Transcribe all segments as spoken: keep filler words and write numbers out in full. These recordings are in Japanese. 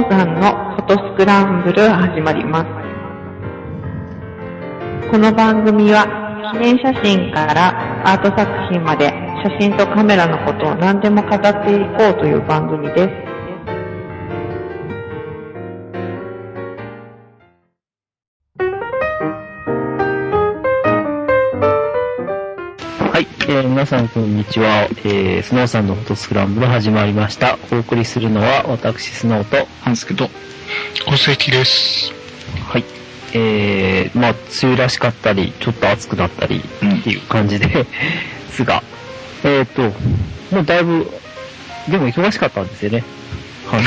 さんのフォトスクランブル始まります。この番組は記念写真からアート作品まで写真とカメラのことを何でも語っていこうという番組です。 はい、えー、皆さんこんにちは、えー、スノーさんのフォトスクランブル始まりました。お送りするのは私スノーとハンスケと小関です。 はい、えー、まあ梅雨らしかったりちょっと暑くなったりっていう感じで、うん、すがえーともうだいぶでも忙しかったんですよね。はい、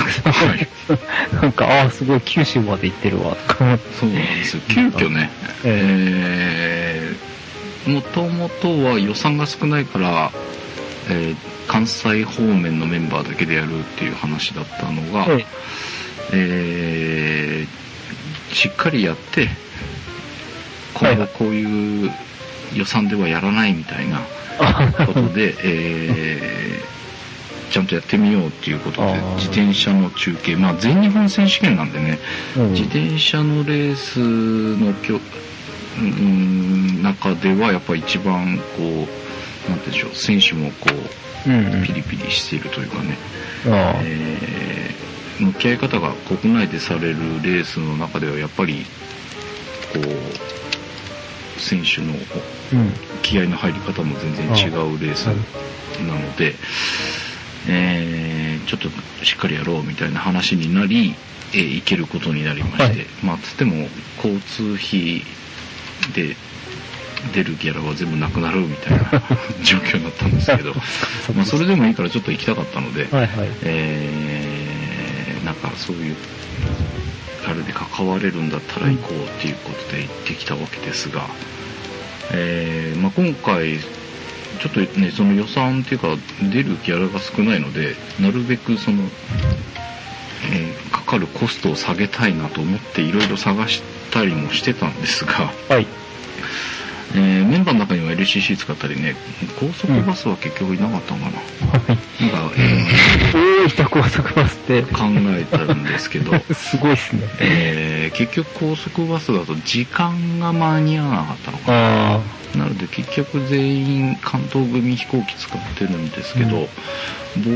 なんかああすごい九州まで行ってるわとか思って。 そうなんですよ。急遽ね、えーもともとは予算が少ないから、えー、関西方面のメンバーだけでやるっていう話だったのが、ええー、しっかりやって今後こういう予算ではやらないみたいなことで、えー、ちゃんとやってみようっていうことで自転車の中継、まあ全日本選手権なんでね、うん、自転車のレースのきょうん、中ではやっぱり一番こうなんてでしょう、選手もこう、うんうん、ピリピリしているというかね、えー、向き合い方が国内でされるレースの中ではやっぱりこう選手の気合の入り方も全然違うレースなので、えー、ちょっとしっかりやろうみたいな話になり、えー、行けることになりまして、はい、まあつっても交通費で出るギャラは全部なくなるみたいな状況になったんですけどまあそれでもいいからちょっと行きたかったので、はいはい、えー、なんかそういうあれで関われるんだったら行こうっていうことで行ってきたわけですが、えーまあ、今回ちょっとねその予算っていうか出るギャラが少ないのでなるべくその、えー、かかるコストを下げたいなと思っていろいろ探したりもしてたんですが、はい、えー、メンバーの中には エルシーシー 使ったりね、高速バスは結局いなかったのかな、うん、なんか、 えー、大分高速バスって考えたんですけどすごいっすね、 えー、結局高速バスだと時間が間に合わなかったのかな。なので結局全員関東組飛行機使ってるんですけど、うん、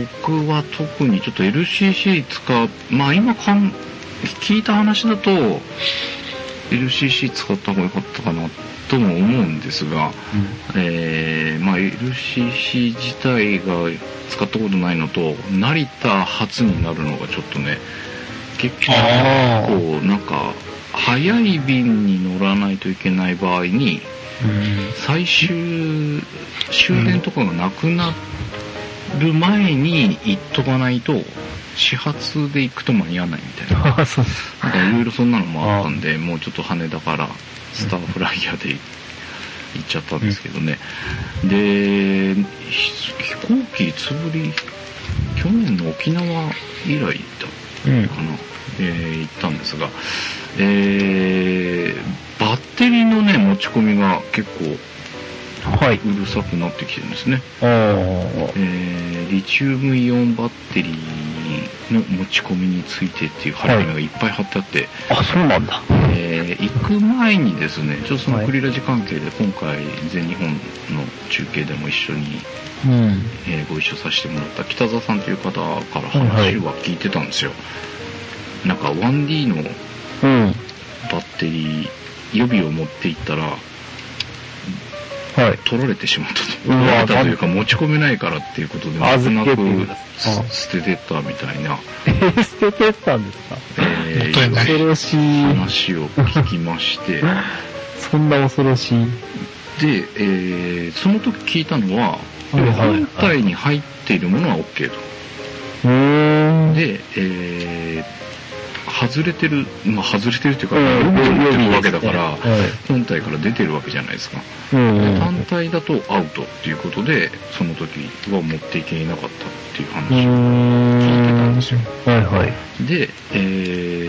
僕は特にちょっと エルシーシー 使う、まあ今かん聞いた話だと エルシーシー 使った方が良かったかなとも思うんですが、うん、えー、まあ エルシーシー 自体が使ったことないのと成田発になるのがちょっとね結構こうなんか早い便に乗らないといけない場合に、うん、最終終電とかがなくなる前に行っとかないと始発で行くと間に合わないみたいななんかいろいろそんなのもあったんでもうちょっと羽田からスターフライヤーで行っちゃったんですけどね、うん、で飛行機いつぶり去年の沖縄以来だったかな、うん、えー、行ったんですが、えー、バッテリーのね持ち込みが結構はい、うるさくなってきてるんですね。あ、えー、リチウムイオンバッテリーの持ち込みについてっていう貼り紙がいっぱい貼ってあって、はい、あ、そうなんだ。えー、行く前にですね、ちょっとそのクリラジ関係で今回全日本の中継でも一緒に、うん、えー、ご一緒させてもらった北澤さんという方から話は聞いてたんですよ。はい、なんか ワンディー のバッテリー予備を持って行ったら。はい、取られてしまったと。取られたというか持ち込めないからっていうことで泣く泣く捨ててったみたいな。 えー、捨ててったんですか？ えー、 恐ろしい話を聞きましてそんな恐ろしいで、えー、その時聞いたのは、はいはいはい、本体に入っているものは OK と。うーんで、えー外れてる、まあ外れてるっていうか、うん、出てるわけだから、はい、本体から出てるわけじゃないですか。うん、単体だとアウトっていうことで、その時は持っていけなかったっていう話を聞いてたんですよ。はいはい。で、え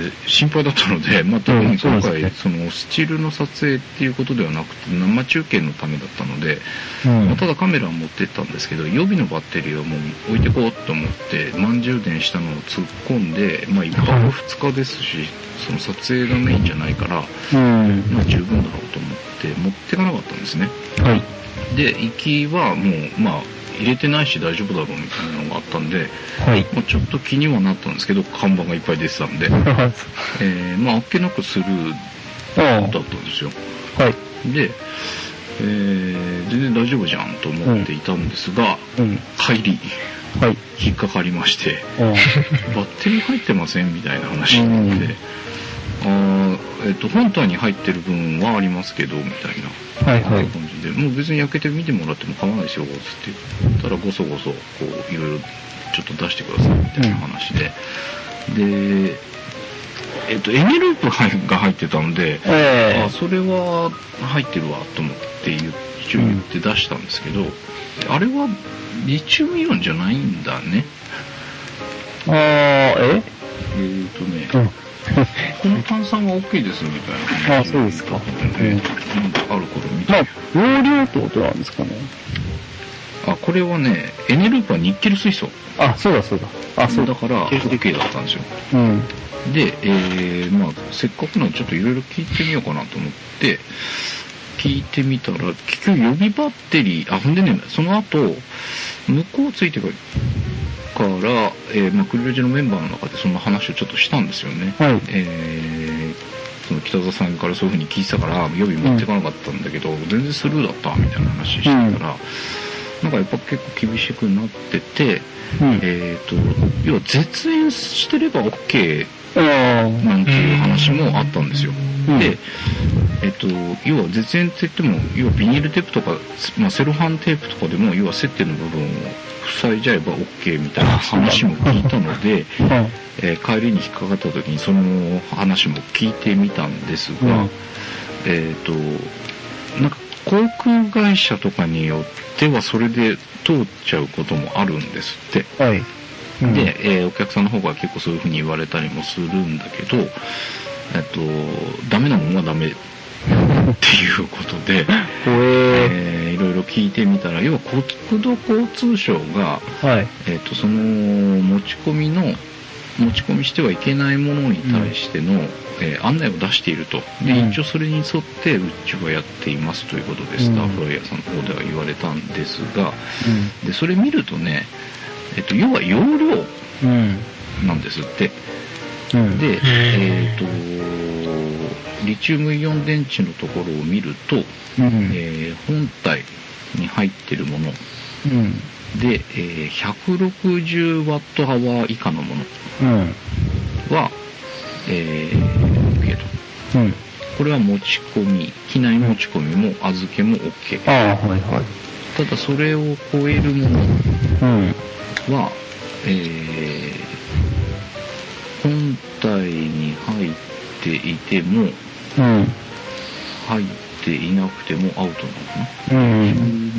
心配だったので、まあ、特に今回、 うん、 そのスチールの撮影っていうことではなくて生中継のためだったので、 うんまあ、ただカメラを持ってったんですけど、予備のバッテリーはもう置いてこうと思って満充電したのを突っ込んで、まあ、いっぱくふつかですし、その撮影がメインじゃないから、 うんまあ、十分だろうと思って持ってかなかったんですね。 はい。 で行きはもうまあ入れてないし大丈夫だろうみたいなのがあったんで、 はい。 まあ、ちょっと気にはなったんですけど、看板がいっぱい出てたんで、えー、まああっけなくスルーだったんですよ。 はい。 で、えー、全然大丈夫じゃんと思っていたんですが、 うん、 帰り、 はい、 引っかかりまして、バッテリー入ってませんみたいな話になって、うん、あえっと、本体に入ってる分はありますけど、みたいな、はいはい、感じで、もう別に開けてみてもらっても構わないですよ、つって言ったら、ごそごそ、こう、いろいろちょっと出してください、みたいな話で、うん、で、えっと、エネループが入ってたので、えー、あ、それは入ってるわ、と思って言一応言って出したんですけど、うん、あれはリチウムイオンじゃないんだね。 あー、ええーとね、うんこの炭酸は OK ですみたいな。 ああ、そうですか。 えー、ある頃見て。 まあ、容量ってことなんですかね。 あ、これはね、エネループはニッケル水素。 あ、そうだそうだ。あ、そうだから OK だったんですよ。 うん。 で、えー、まあ、せっかくなのでちょっといろいろ聞いてみようかなと思って、聞いてみたら、結局予備バッテリー、あ、ほんでね、その後、向こうついてからから、えーまあ、クリラジのメンバーの中でその話をちょっとしたんですよね。はい。えー、その北澤さんからそういう風に聞いてたから、予備持ってかなかったんだけど、うん、全然スルーだったみたいな話してたら、うん、なんかやっぱ結構厳しくなってて、うん、えっと、要は絶縁してれば OK なんていう話もあったんですよ。うん、で、えっと、要は絶縁って言っても、要はビニールテープとか、まあ、セロハンテープとかでも、要は接点の部分を塞いじゃえば OK みたいな話も聞いたので、えー、帰りに引っかかった時にその話も聞いてみたんですが、うん、えっと、なんか航空会社とかによってはそれで通っちゃうこともあるんですって。はい。うん、で、えー、お客さんの方が結構そういう風に言われたりもするんだけど、えっと、ダメなものはダメっていうことで、えー、いろいろ聞いてみたら、要は国土交通省が、はい、えっと、その持ち込みの、持ち込みしてはいけないものに対しての、うん、えー、案内を出していると。で、うん、一応それに沿ってうちはやっていますということで、スターフライヤーさんの方では言われたんですが、うん、で、それ見るとね、えっと、要は容量なんですって。うん、で、えっと、リチウムイオン電池のところを見ると、うん、えー、本体に入ってるもの、うん、で、えー、ひゃくろくじゅうワットアワー以下のものは、うん、えー、OK と、うん。これは持ち込み、機内持ち込みも預けも OK。あ、はいはい。ただそれを超えるものは、うん、えー、本体に入っていても、うん、入っていなくてもアウトなのかな。うん。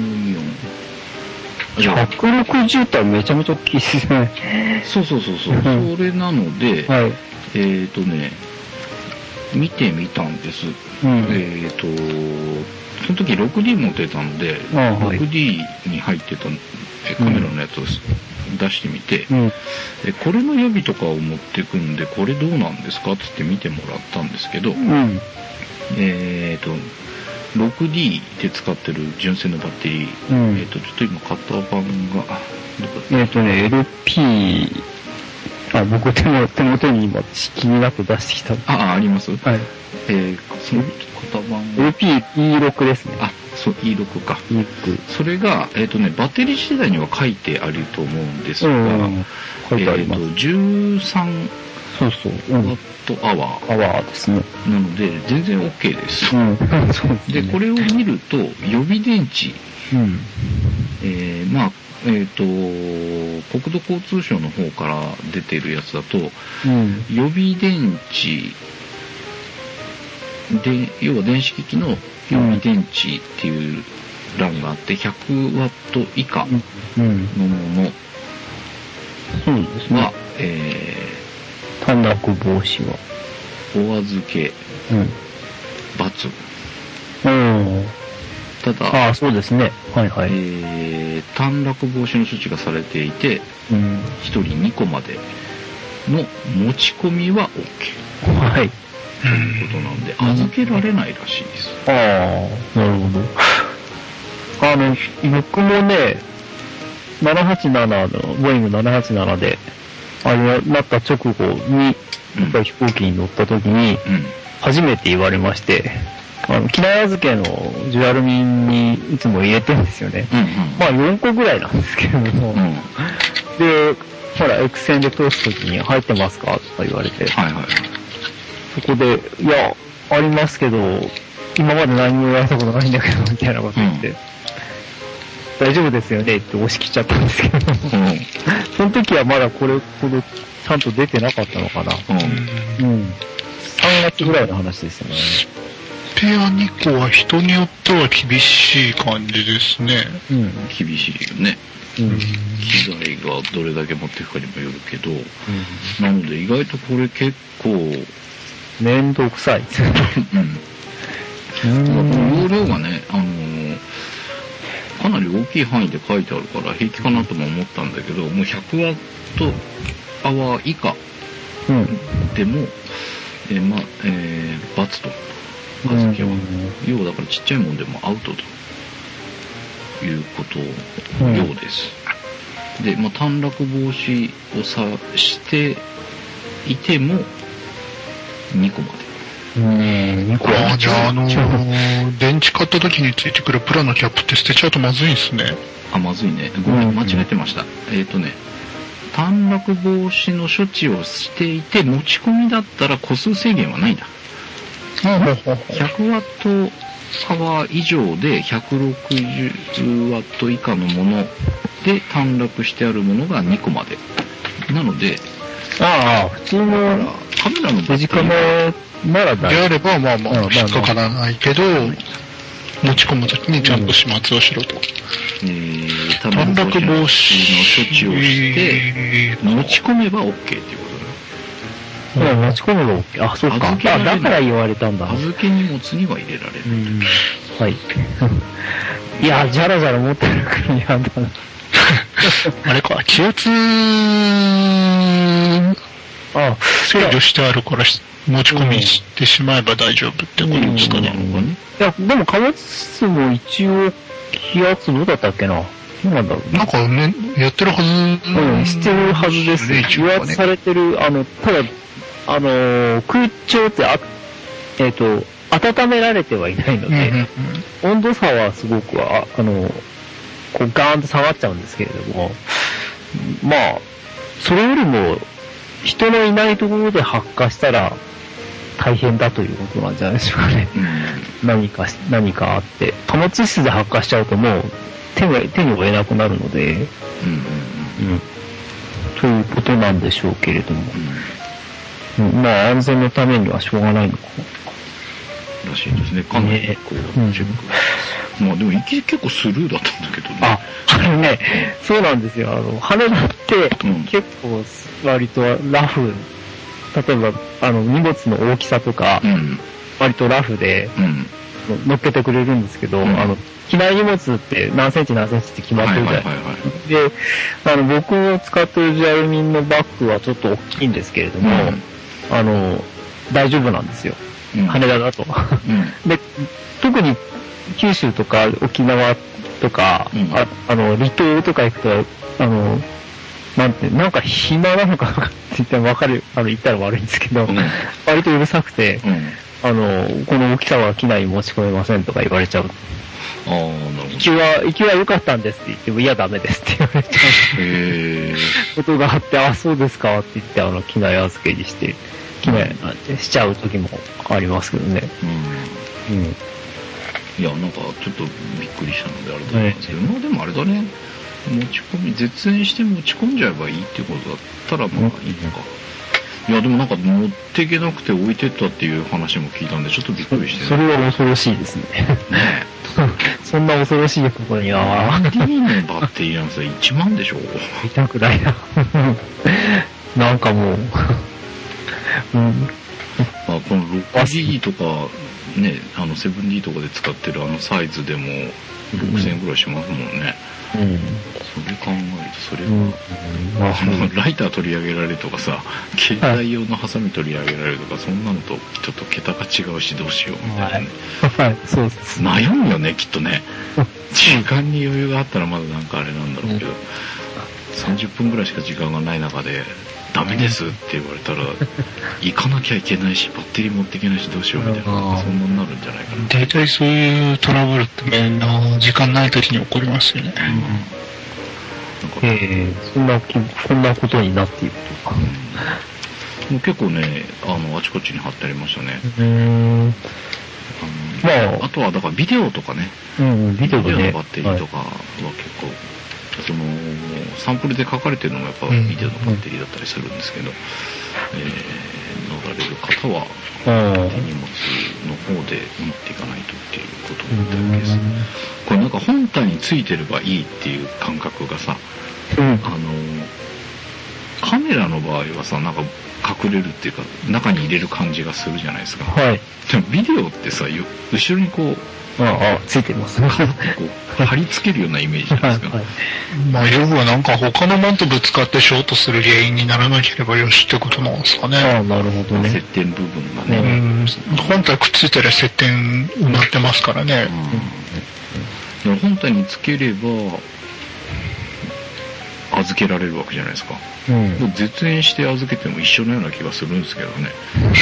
ひゃくろくじゅうってめちゃめちゃ大きいですね。 そうそうそうそう。それなので、はい、えっとね、見てみたんです。うん、えっと、その時 ろくディー 持ってたので、はい、ろくディー に入ってたカメラのやつを出してみて、うん、えこれの予備とかを持ってくんで、これどうなんですかって言って見てもらったんですけど、うん、えっと、ろくディー で使ってる純正のバッテリー、うん、えっと、ちょっと今型番が、 えっとね、エルピー、あ、僕手も手元に今気になって出してきた。 あ、あります。はい。えー、その型番が エルピーイーシックス ですね。 あ、そう、イーシックス か。イーシックス。それが、えっとね、バッテリー次第には書いてあると思うんですが、うん、書いてあります。えっと、じゅうさんそうそう、うん、 ワットアワー。 アワーですね。 なので、全然 OK です。うん、そうですね。で、これを見ると、予備電池。うん。えー、まあ、えっと、国土交通省の方から出ているやつだと、うん、予備電池で、要は電子機器の予備電池っていう欄があって、ひゃくワット以下のものは、 そうですね。 えー、短絡防止は。 お預け、 うん。 罰。 うん。 ただ、 ああ、そうですね。はいはい。 えー、短絡防止の処置がされていて、 うん。 ひとりにこまでの持ち込みは OK。 はい。 ということなんで、預けられないらしいです。 ああ、なるほど。あの、僕もね、ななはちななの、ボーイングななはちななで、あれなった直後に、やっぱり飛行機に乗った時に、初めて言われまして、あの、機内預けのジュアルミンにいつも入れてるんですよね。うんうん、まあよんこぐらいなんですけれども、うん、で、ほら、エクセンで通す時に入ってますかとか言われて、はいはいはい、そこで、いや、ありますけど、今まで何も言われたことないんだけど、みたいなこと言って、うん、大丈夫ですよねって押し切っちゃったんですけど、うん、その時はまだこれほどちゃんと出てなかったのかな。うん。うん、さんがつぐらいの話ですよね。 スペアにこは人によっては厳しい感じですね。 うん。厳しいよね。うん、機材がどれだけ持っていくかにもよるけど、うん、なので意外とこれ結構めんどくさい。うん。 この容量がね、あのー、かなり大きい範囲で書いてあるから平気かなとも思ったんだけど、もうひゃくワットアワー以下でも、うん、えー、まあ、えー、バツと預けは、うん、要はだからちっちゃいもんでもアウトということのようです。うん、で、まあ、短絡防止をさしていてもにこまで。 うん、ああ、じゃあ、あのー、電池買った時についてくるプラのキャップって捨てちゃうとまずいんすね。 あ、まずいね。ごめん、間違えてました。えっ、ー、とね、短絡防止の処置をしていて、持ち込みだったら個数制限はないんだ。ひゃくワットアワー以上でひゃくろくじゅうワット以下のもので短絡してあるものがにこまで。なので、 ああ、普通のカメラのデジカメならであれば、まあまあ、引っかからないけど、持ち込むときにちゃんと始末をしろと。 えー、短絡防止の処置をして、持ち込めば OK っていうことだね。持ち込めば OK。あ、そうか。あ、だから言われたんだ。 預け荷物には入れられる。 はい。いや、じゃらじゃら持ってるから嫌だな。 あれか、気圧、あ、制御してあるから持ち込みしてしまえば大丈夫ってことですかね。 うんうん、いや、でも貨物室も一応気圧どうだったっけな。どうなんだろう。 なんかね、やってるはず、 うん、してるはずです。ね、気圧されてる、あの、ただ、あの、空調ってあ、えっ、ー、と、温められてはいないので、うんうんうん、温度差はすごく、あ、あの、こうガーンと下がっちゃうんですけれども、まあ、それよりも、人のいないところで発火したら大変だということなんじゃないでしょうかね。うん、何か、何かあって。貨物室で発火しちゃうともう手が、手に負えなくなるので、うんうんうん、ということなんでしょうけれども。うんうん、まあ安全のためにはしょうがないのかな。 らしいですね。かなりこう、ね、チェック。うん、まあでも結構スルーだったんだけどね。 あ、あれね、そうなんですよ。あの、羽田って結構割とラフ、例えばあの荷物の大きさとか、うん、割とラフで、うん、乗っけてくれるんですけど、うん、あの、機内荷物って何センチ何センチって決まってるじゃないですか。で、あの、僕の使ってるジュアルミンのバッグはちょっと大きいんですけれども、うん、あの、大丈夫なんですよ。うん、羽田だと、うん。で、特に九州とか沖縄とか、うん、あ, あの、離島とか行くと、あの、なんて、なんか暇なのかって言ったらわかる、あの、言ったら悪いんですけど、うん、割とうるさくて、うん、あの、この大きさは機内に持ち込めませんとか言われちゃう。 ああ、なるほど。 行きは、行きは良かったんですって言っても、いや、ダメですって言われちゃう。へー。ことがあって、あ、そうですかって言って、あの、機内預けにして、機内しちゃう時もありますけどね。うん。うん。 いや、なんか、ちょっとびっくりしたので、あれだったんですけど、まあでもあれだね、持ち込み、絶縁して持ち込んじゃえばいいってことだったら、まあいいのか。いや、でもなんか持っていけなくて置いてったっていう話も聞いたんで、ちょっとびっくりして、ね。 それは恐ろしいですね。ねそんな恐ろしいことには。 ディーンのバッテリーなんですよ、いちまんでしょ。 痛くないな。なんかもう、うん、 まあ、この ろくディー とか、ね、あの セブンディー とかで使ってるあのサイズでもろくせんえんぐらいしますもんね。うん。それ考えると、それが、うんまあ、あの、ライター取り上げられるとかさ、携帯用のハサミ取り上げられるとか、そんなのとちょっと桁が違うしどうしようみたいなね。 はい、はい、そうです。 悩むよね、きっとね。時間に余裕があったらまだなんかあれなんだろうけど、うん、さんじゅっぷんぐらいしか時間がない中で、ダメですって言われたら、行かなきゃいけないし、バッテリー持っていけないし、どうしようみたいな、そんなになるんじゃないかな。 大体そういうトラブルってみんな時間ない時に起こりますよね。うん、なんかえー、そんな、こんなことになっているとか。 うん、もう結構ね、あの、あちこちに貼ってありましたね。 うーん。 あの、まあ、あとは、だからビデオとかね。 うん、ビデオね。ビデオのバッテリーとかは結構、はいそのサンプルで書かれてるのもやっぱビデオのバッテリーだったりするんですけど、うんえー、乗られる方は手荷物の方で持っていかないとっていうことになってるわけです。これなんか本体についてればいいっていう感覚がさ、うん、あのカメラの場合はさなんか隠れるっていうか中に入れる感じがするじゃないですか。 はい、 でもビデオってさ後ろにこうああ、ついてますね。 貼り付けるようなイメージじゃないですか。はいはい、 まあ、要はなんか他のものとぶつかってショートする原因にならなければよしってことなんですかね。 ああ、なるほどね。 接点部分がね。 うん。本体くっついたら接点埋まってますからね。 うん、本体につければ、預けられるわけじゃないですか。うん、絶縁して預けても一緒のような気がするんですけどね。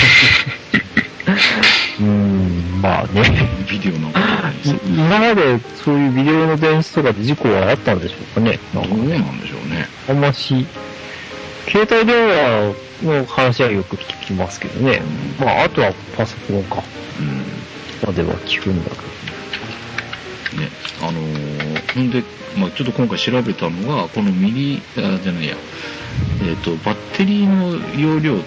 うーん、まあね。 ビデオなんかないですよ。 今までそういうビデオの電子とかで事故はあったんでしょうかね。 どうなんでしょうね。 あんまし、携帯電話の話はよく聞きますけどね。うん、まあ、あとはパソコンか。うん。までは聞くんだけど。ね、あのー、ほんで、まあちょっと今回調べたのが、このミリ、あ、じゃないや、えっと、バッテリーの容量って、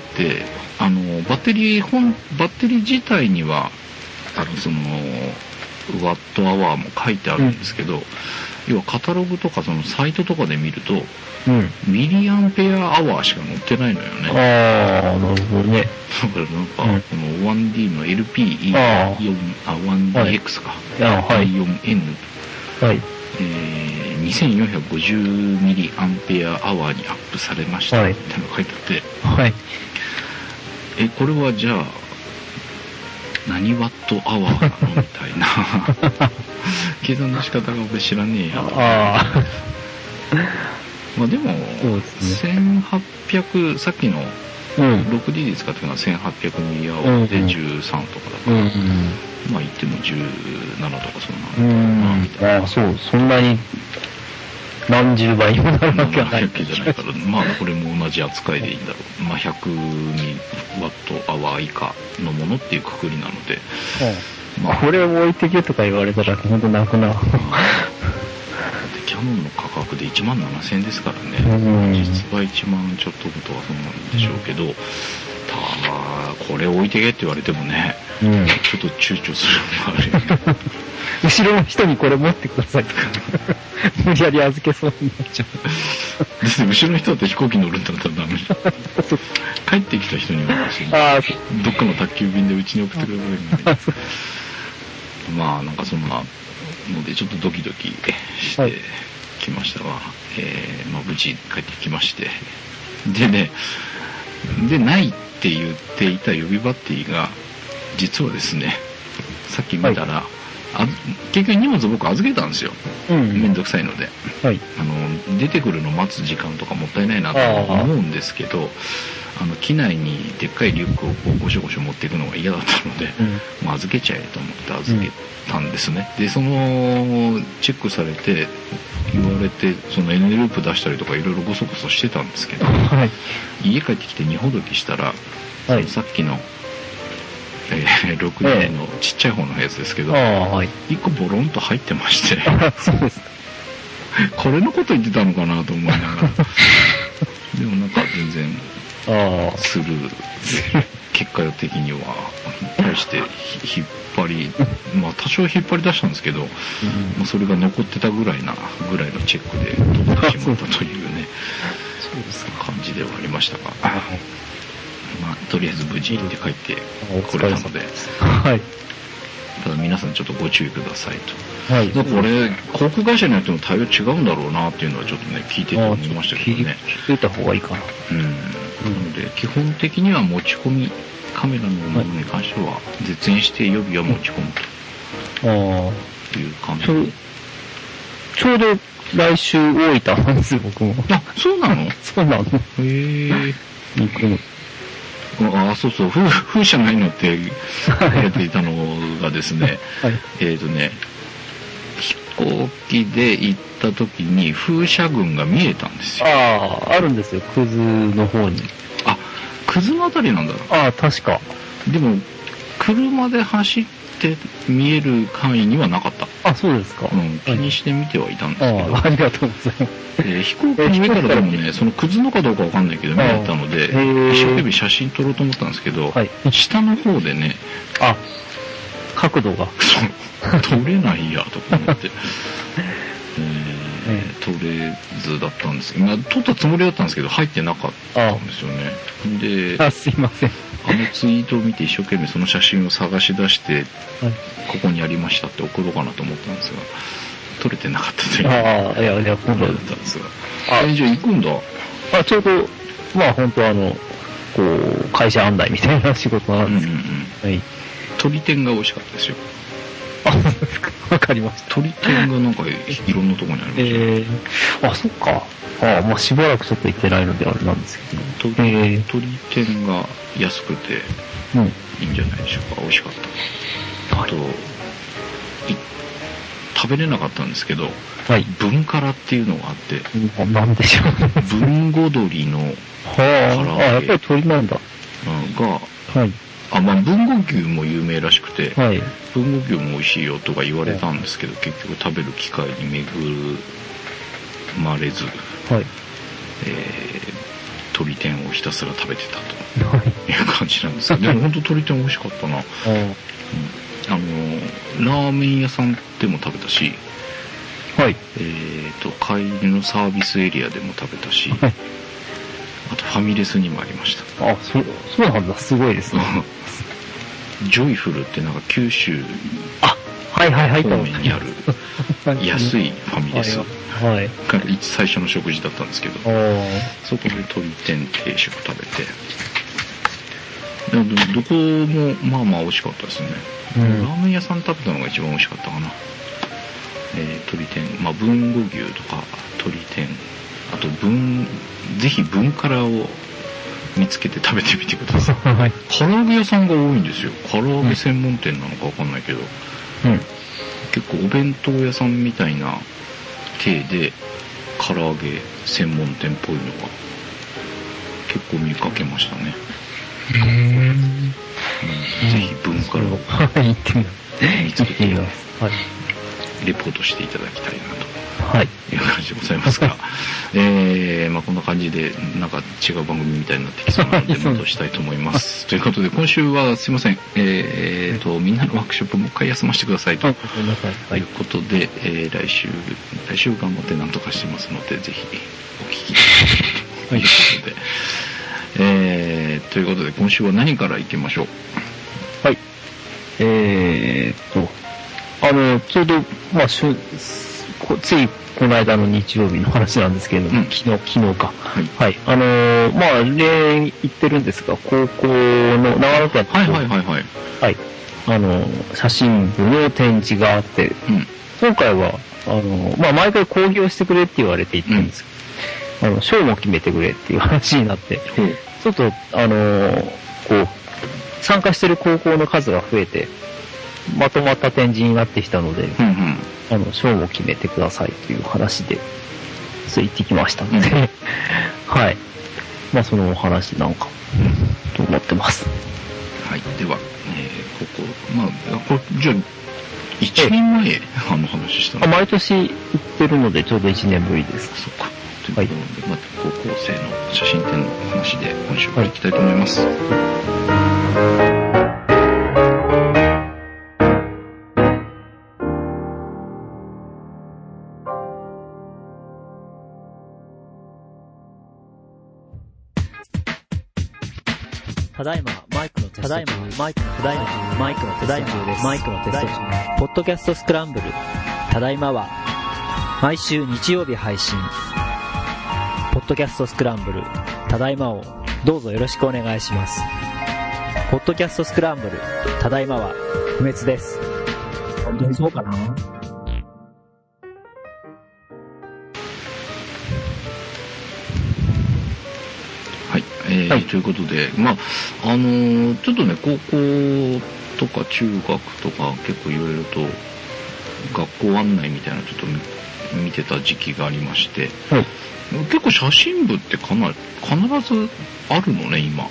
あのバッテリー本バッテリー自体にはあのそのワットアワーも書いてあるんですけど、うん、要はカタログとかそのサイトとかで見ると、うん、ミリアンペアアワーしか載ってないのよね。 ああ、なるほどね。 だからなんか、うん、この ワンディー の エルピーイーよん あ ワンディーエックス か、はい、よんエヌ、はいえー、にせんよんひゃくごじゅうミリアンペアアワーにアップされました、はい、ってのが書いてあって、はいえ、これはじゃあ、何ワットアワーなのみたいな。計算の仕方が俺知らねえや。あまあでも、ね、せんはっぴゃく、さっきの ろくディー で使ってるのはせんはっぴゃくミリアワーでじゅうさんとかだから、うんうん、まあ言ってもじゅうななとかそんなのかな、みたいな。 ああ、そう、そんなに。何十倍にもなるわけはない。 じゃないから、まあこれも同じ扱いでいいんだろう。まあひゃくワットアワー以下のものっていうくくりなので。 うん、まあこれを置いてけとか言われたらほんと泣くな。 キャノンの価格でいちまんななせんえんですからね。うん、実売いちまんちょっとことはそうなんでしょうけど、うん、ただこれ置いてけって言われてもね、うん、ちょっと躊躇するのがあるよね。 後ろの人にこれ持ってくださいとか無理やり預けそうになっちゃう。ですね、後ろの人だって飛行機乗るんだったらダメじゃん。帰ってきた人には私どっかの宅急便でうちに送ってくれるわけにまあなんかそんなのでちょっとドキドキしてきましたが、はいえーまあ、無事帰ってきましてでねでないって言っていた予備バッテリーが実はですねさっき見たら、はいあ結局荷物僕預けたんですよ、うん、めんどくさいので、はい、あの出てくるの待つ時間とかもったいないなと思うんですけどあの機内にでっかいリュックをこうゴショゴショ持っていくのが嫌だったので、うんまあ、預けちゃえと思って預けたんですね、うん、でそのチェックされて言われてその N ループ出したりとかいろいろゴソゴソしてたんですけど、はい、家帰ってきて荷ほどきしたら、はい、さっきのえー、ろくディー のちっちゃい方のやつですけど、はい、いっこボロンと入ってましてそうですこれのこと言ってたのかなと思いながらでもなんか全然スルー結果的には対して引っ張りまあ多少引っ張り出したんですけど、うんまあ、それが残ってたぐらいなぐらいのチェックで飛んでしまったというねそうです感じではありましたがまあ、とりあえず無事って書いてこれたので、 はい。 ただ皆さんちょっとご注意くださいと。 はい。 だからこれ、航空会社によっても対応違うんだろうなっていうのはちょっとね、聞いてて思いましたけどね。 聞いた方がいいかな。 うん。なので、基本的には持ち込み、カメラのものに関しては、絶縁して予備は持ち込むという感じ。 ちょうど来週大分なんですよ、僕も。 あ、そうなのそうなの。へぇー。行くの。 あ、そうそう、風、風車ないのって言われていたのがですね、はい、えっとね、飛行機で行った時に風車群が見えたんですよ。 ああ、あるんですよ、クズの方に。 あ、クズのあたりなんだろう。 ああ、確か。 でも、車で走って見える範囲にはなかった。 あ、そうですか。 うん、気にして見てはいたんですけど。 ああ、ありがとうございます。 えー、飛行機の上からでもね、そのクズのかどうかわかんないけど見えたので、一生懸命写真撮ろうと思ったんですけど、はい、下の方でね、 あ、角度が。 撮れないやとか思って、えー、撮れずだったんですけど、まあ、撮ったつもりだったんですけど、入ってなかったんですよね。で、 あ、すいません。 あのツイートを見て一生懸命その写真を探し出して、はい、ここにありましたって送ろうかなと思ったんですが、撮れてなかったという。 ああ、いや、いや、今度だったんですが。あ、じゃあ行くんだ。 あ、ちょうど、まあ本当あの、こう、会社案内みたいな仕事なんですけど、うんうんうん、はい。 鳥天が美味しかったですよ。 あ、わかりました。 鳥天がなんかいろんなところにありました、ね。 えー、あ、そっか。ああ、まあしばらくちょっと行ってないのであれなんですけど。 鳥、えー、鳥天が安くて、うん、いいんじゃないでしょうか。美味しかった。あと、食べれなかったんですけど、はい、文辛っていうのがあって、 なんでしょう。 文語鳥の唐揚げ、はあ、あ、やっぱり鳥なんだ。 が、はい、あ、まあ、文語牛も有名らしくて、はい、文語牛も美味しいよとか言われたんですけど、はい、結局食べる機会に巡まれず、はい、えー、鳥天をひたすら食べてたという感じなんですけど、でも本当鳥天美味しかったな。うん、あのラーメン屋さんでも食べたし、はい、えーと帰りのサービスエリアでも食べたし、はい、あとファミレスにもありました。あ、そそうなんだ、すごいですね。ジョイフルってなんか九州あはいはいはい方面にある安いファミレスが最初の食事だったんですけど、そこで鳥天定食食べて、でもどこもまあまあ美味しかったですね。うん、ラーメン屋さん食べたのが一番美味しかったかな。えー、鶏天、まあ豊後牛とか鶏天、あと文ぜひ文辛を見つけて食べてみてください。はい、唐揚げ屋さんが多いんですよ。唐揚げ専門店なのかわかんないけど、うん、結構お弁当屋さんみたいな体で唐揚げ専門店っぽいのが結構見かけましたね。うーん、うん、ぜひ文辛を見つけて、はい、レポートしていただきたいなと。はい。いう感じでございますが、えー、まあこんな感じで、なんか違う番組みたいになってきそうなので、戻したいと思います。ということで、今週はすいません、えーと、みんなのワークショップもう一回休ませてくださいと。はい。いうことで、えー、来週、来週頑張ってなんとかしてますので、ぜひお聞きいただければということで、えー、ということで、今週は何からいきましょう。 はい。えーと、あの、ちょうど、まあ、しゅついこの間の日曜日の話なんですけれども、うん、昨日、昨日か。はい。はい、あのー、まあ、例言ってるんですが、高校の長野県の、はいはいはいはい。はい。あのー、写真部の展示があって、うん、今回は、あのー、まあ、毎回講義をしてくれって言われて行ったんですけど、うん、あの、賞も決めてくれっていう話になって、うん、ちょっと、あのー、こう、参加してる高校の数が増えて、まとまった展示になってきたので、うんうん、あの、賞も決めてくださいという話で、そう言ってきましたので、うん、はい。まあ、そのお話なんか、と思ってます。 はい。では、えー、ここ、まあ、これ、じゃあ、いちねんまえ、あの話したの、 あ、毎年行ってるので、ちょうどいちねんぶりです。 そっか。ということで、はい、また高校生の写真展の話で、今週からいきたいと思います。はいただいまマイクのテスト中。ただいまマイクのただいまマイクのただいまです。マイクのテスト中。ポッドキャストスクランブル。ただいまは毎週日曜日配信。ポッドキャストスクランブル。ただいまをどうぞよろしくお願いします。ポッドキャストスクランブル。ただいまは不滅です。本当にそうかな？ えーはい、ということで、まあ、あのー、ちょっとね、高校とか中学とか結構いろいろと学校案内みたいなのちょっと 見, 見てた時期がありまして、はい、結構写真部ってかなり必ずあるのね、今。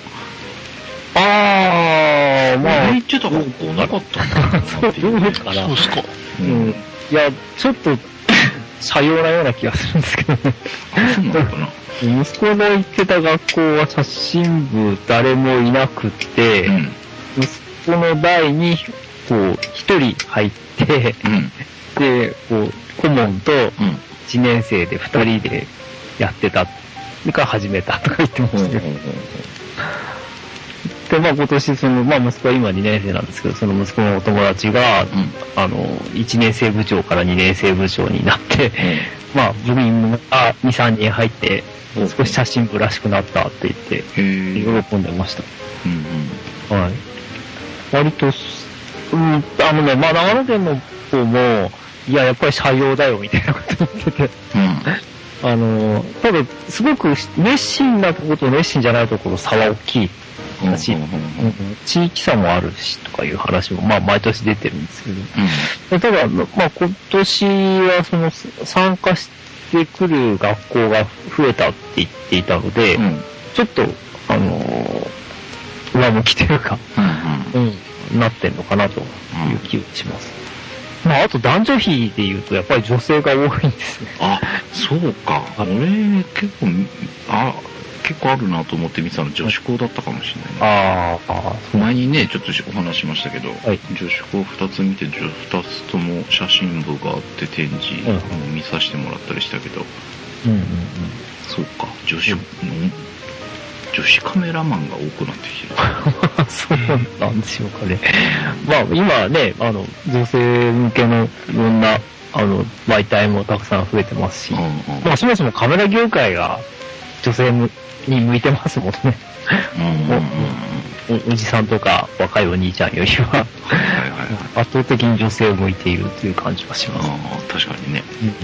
あー、まあ。 言ってた学校なかったんだなっていう、ね。 どうですかな。 そうですか。 うん。いや、ちょっと、さようなような気がするんですけどね。 あ、そうなのかな。 息子の行ってた学校は写真部誰もいなくて、うん、息子の代にこう一人入って、うん、でこう顧問といちねん生で二人でやってたでから始めたとか言ってましたけど、うん、でまあ今年そのまあ息子は今にねん生なんですけど、その息子のお友達が、うん、あのいちねん生部長からにねん生部長になって、うん、まあ部員がに、さんにん入って少し写真部らしくなったって言って喜んでました。うんうん、はい。割と、うん、あのね、まあ長野県の方も、いや、やっぱり採用だよみたいなこと言ってて、うん、あの、ただ、すごく熱心なところと熱心じゃないところ差は大きいし、うんうんうん、地域差もあるしとかいう話も、まあ毎年出てるんですけど、うん、ただ、まあ今年はその参加してで来る学校が増えたって言っていたので、うん、ちょっと、あのー、上向きというか、うんうんうん、なってんのかなという気がします。うん、まあ、あと男女比で言うと、やっぱり女性が多いんですね。 あ、そうか。俺、結構、あ、結構あるなと思って見てたの女子校だったかもしれない、ね。ああ、前にね、ちょっとお話しましたけど、はい、女子校ふたつ見て、ふたつとも写真部があって展示を見させてもらったりしたけど、うんうんうん、そうか、女子、うん、女子カメラマンが多くなってきてる。 そうなんでしょうかね。まあ、今ね、あの、女性向けのいろんな、あの、媒体もたくさん増えてますし、うんうん、まあ、そもそもカメラ業界が女性に向いてますもんね。うんうんうん、お, おじさんとか若いお兄ちゃんよりは、はいはいはい、圧倒的に女性を向いているという感じはします。 あ、確かにね。うんうん、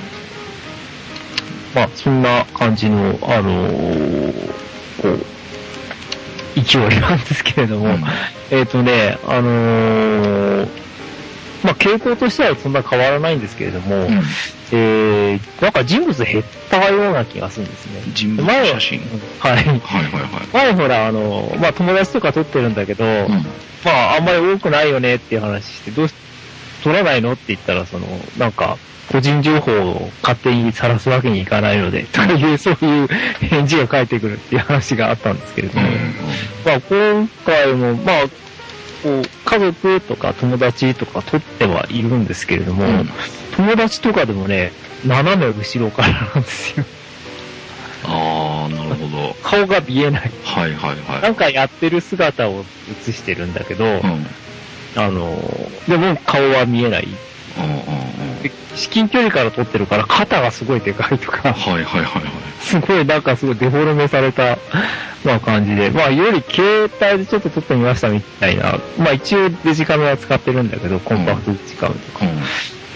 まあ、そんな感じの、あのー、こう、勢いなんですけれども、うん、えっとね、あのー、まあ、傾向としてはそんな変わらないんですけれども、うん、えー、なんか人物減ったような気がするんですね。 人物写真、 はい。はいはいはい。前ほら、あの、まあ、友達とか撮ってるんだけど、うん、まあ、あんまり多くないよねっていう話して、どうし、撮らないのって言ったら、その、なんか、個人情報を勝手にさらすわけにいかないので、という、そういう返事が返ってくるっていう話があったんですけれども、うんうん、まあ、今回も、まあ、こう家族とか友達とか撮ってはいるんですけれども、うん、友達とかでもね、斜め後ろからなんですよ。 ああ、なるほど。 顔が見えない。 はいはいはい。 なんかやってる姿を映してるんだけど、うん、あの、でも顔は見えない。うんうんうん、至近距離から撮ってるから肩がすごいでかいとか、 はいはいはいはい。 すごいなんかすごいデフォルメされた、まあ感じで、まあより携帯でちょっと撮ってみましたみたいな、まあ一応デジカメは使ってるんだけど、コンパクトデジカメとか、うん、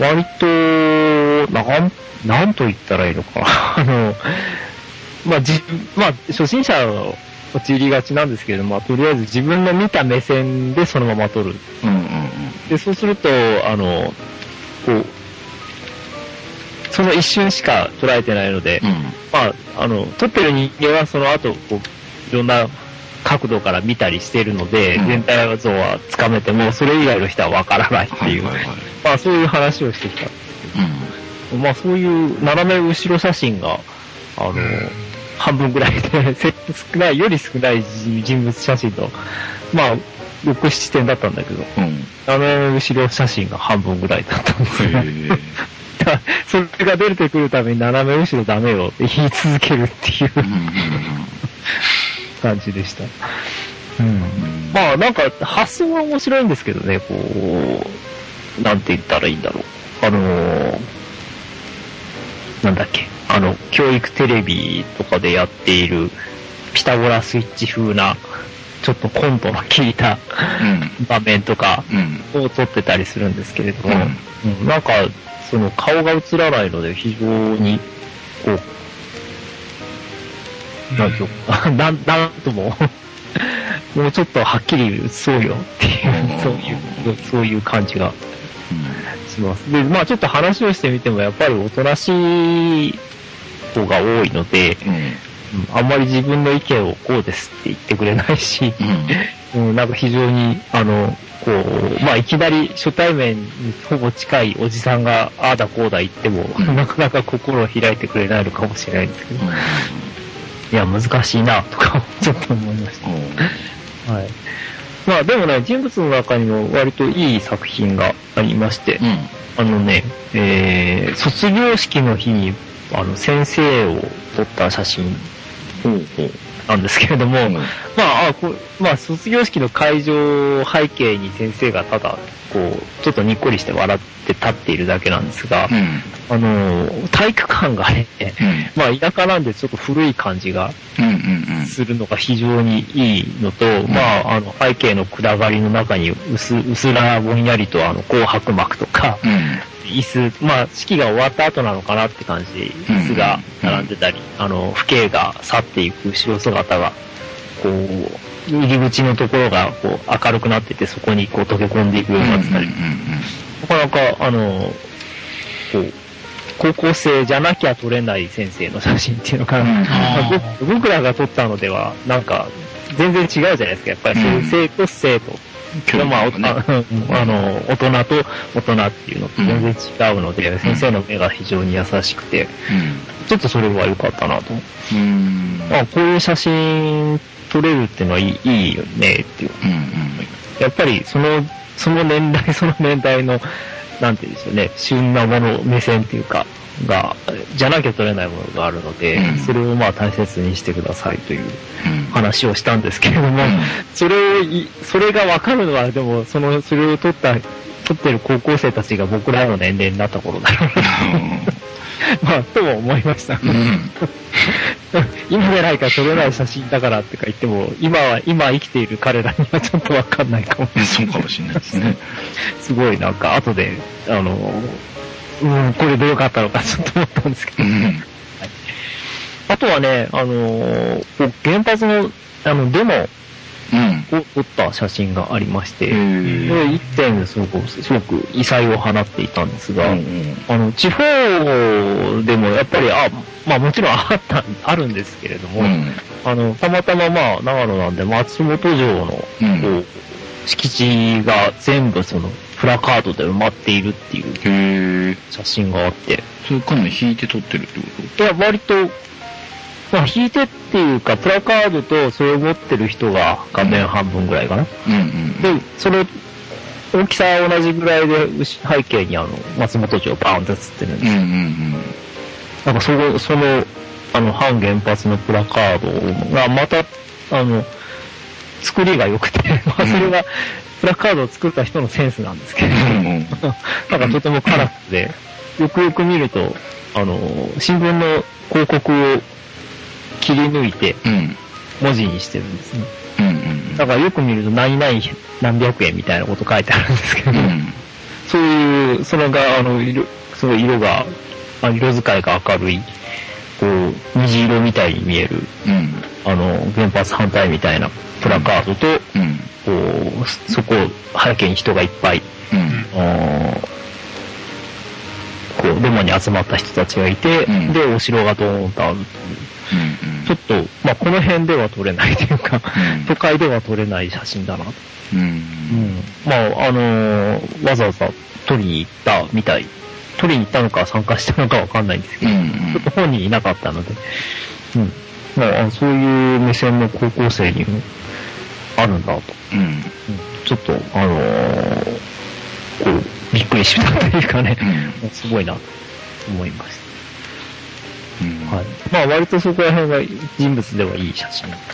割と、なん、なんと言ったらいいのかな。あの、まあじ、まあ初心者の陥りがちなんですけれども、とりあえず自分の見た目線でそのまま撮る。うんうんうん、で、そうすると、あの、こう、その一瞬しか捉えてないので、うん、まあ、あの、撮ってる人間はその後、こう、いろんな角度から見たりしているので、うん、全体の像はつかめても、それ以外の人はわからないっていう、はいはいはい、まあそういう話をしてきたんですけど、うん、まあそういう斜め後ろ写真が、あの、半分ぐらいで、少ない、より少ない人物写真と、まあ、ろく、ななてんだったんだけど、うん、斜め後ろ写真が半分ぐらいだったんですね。それが出てくるために斜め後ろダメよって言い続けるっていう感じでした。 うん。まあなんか発想は面白いんですけどね、こう、なんて言ったらいいんだろう。あのー、なんだっけ、あの、教育テレビとかでやっているピタゴラスイッチ風な、ちょっとコントの効いた、うん、場面とかを撮ってたりするんですけれども、うんうん、なんか、その顔が映らないので非常に、こう、なんと、なん、なんとも、もうちょっとはっきり映そうよっていう、そういう、そういう感じがします。で、まあちょっと話をしてみても、やっぱりおとなしい子が多いので、うんあんまり自分の意見をこうですって言ってくれないし、うん、うん、なんか非常に、あの、こう、まあいきなり初対面にほぼ近いおじさんがああだこうだ言っても、うん、なかなか心を開いてくれないのかもしれないんですけど、うん、いや、難しいなとかちょっと思いました。うん、はい。まあでもね、人物の中にも割といい作品がありまして、うん、あのね、えー、卒業式の日にあの先生を撮った写真なんですけれども、うん、まあ、あこまあ、卒業式の会場を背景に先生がただ、こう、ちょっとにっこりして笑って立っているだけなんですが、うん、あの、体育館がね、うん、まあ、田舎なんでちょっと古い感じがするのが非常にいいのと、うん、まあ、あの、背景の暗がりの中に薄、薄らぼんやりとあの、紅白幕とか、うん椅子、まあ、式が終わった後なのかなって感じで、椅子が並んでたり、うんうん、あの、父兄が去っていく後ろ姿が、こう、入り口のところが、こう、明るくなってて、そこにこう、溶け込んでいくようになってたり、なかなか、あの、こう、高校生じゃなきゃ撮れない先生の写真っていうのかな、うん、僕らが撮ったのでは、なんか、全然違うじゃないですか。やっぱりそういう生と生徒。うん、まあ、ね、あの、大人と大人っていうのと全然違うので、うん、先生の目が非常に優しくて、うん、ちょっとそれは良かったなと。うん、まあ、こういう写真撮れるっていうのはいい、いいよねっていう。うんうん、やっぱりその、その年代、その年代の、なんていうんですよね、旬なもの、目線っていうか、が、じゃなきゃ取れないものがあるので、うん、それをまあ大切にしてくださいという話をしたんですけれども、うん、それを、それがわかるのは、でも、その、それを取った、取ってる高校生たちが僕らの年齢になった頃だろうな、うん、まあ、とも思いました。うん、今でないから撮れない写真だからってか言っても、今は、今生きている彼らにはちょっとわかんないかもしれない。 そうかもしれないですね。 すごいなんか、後で、あの、うん、これでよかったのかちょっと思ったんですけど、うんはい、あとはね、あのー、原発のあのデモを撮った写真がありまして、うん、で一点すごく、すごく異彩を放っていたんですが、うん、あの地方でもやっぱり、あ、まあもちろんあった、あるんですけれども、うん、あの、たまたままあ長野なんで松本城の、うん、敷地が全部その、プラカードで埋まっているっていう写真があって。 それかなり引いて撮ってるってこと？いや、割と、まあ引いてっていうか、プラカードとそれを持ってる人が画面半分ぐらいかな。うんうん、で、それ、大きさは同じぐらいで背景にあの、松本城バーンって写ってるんですよ。うんうんうん、なんかその、その、あの、反原発のプラカードがまた、あの、作りが良くて、まあそれは、うんプラカードを作った人のセンスなんですけれども、うん、なんかとてもカラフルで、よくよく見ると、あの、新聞の広告を切り抜いて、文字にしてるんですね。うんうん、だからよく見ると、何々何百円みたいなこと書いてあるんですけど、うん、そういう、そのが、あの、色、すごい色が、色使いが明るい、こう、虹色みたいに見える、うん、あの、原発反対みたいなプラカードと、うんこうそこを背景に人がいっぱい、うん、こうデモに集まった人たちがいて、うん、でお城がドーンとある、うんうん、ちょっと、まあ、この辺では撮れないというか、うん、都会では撮れない写真だなと、うんうん、まああのー、わざわざ撮りに行ったみたい撮りに行ったのか参加したのかわかんないんですけど、うんうん、ちょっと本人いなかったので、うんまあ、そういう目線の高校生にもあるんだと、うん、ちょっとあのー、こうびっくりしたというかね、うん、すごいなと思いました、うんはい、まあ割とそこら辺が人物ではいい写真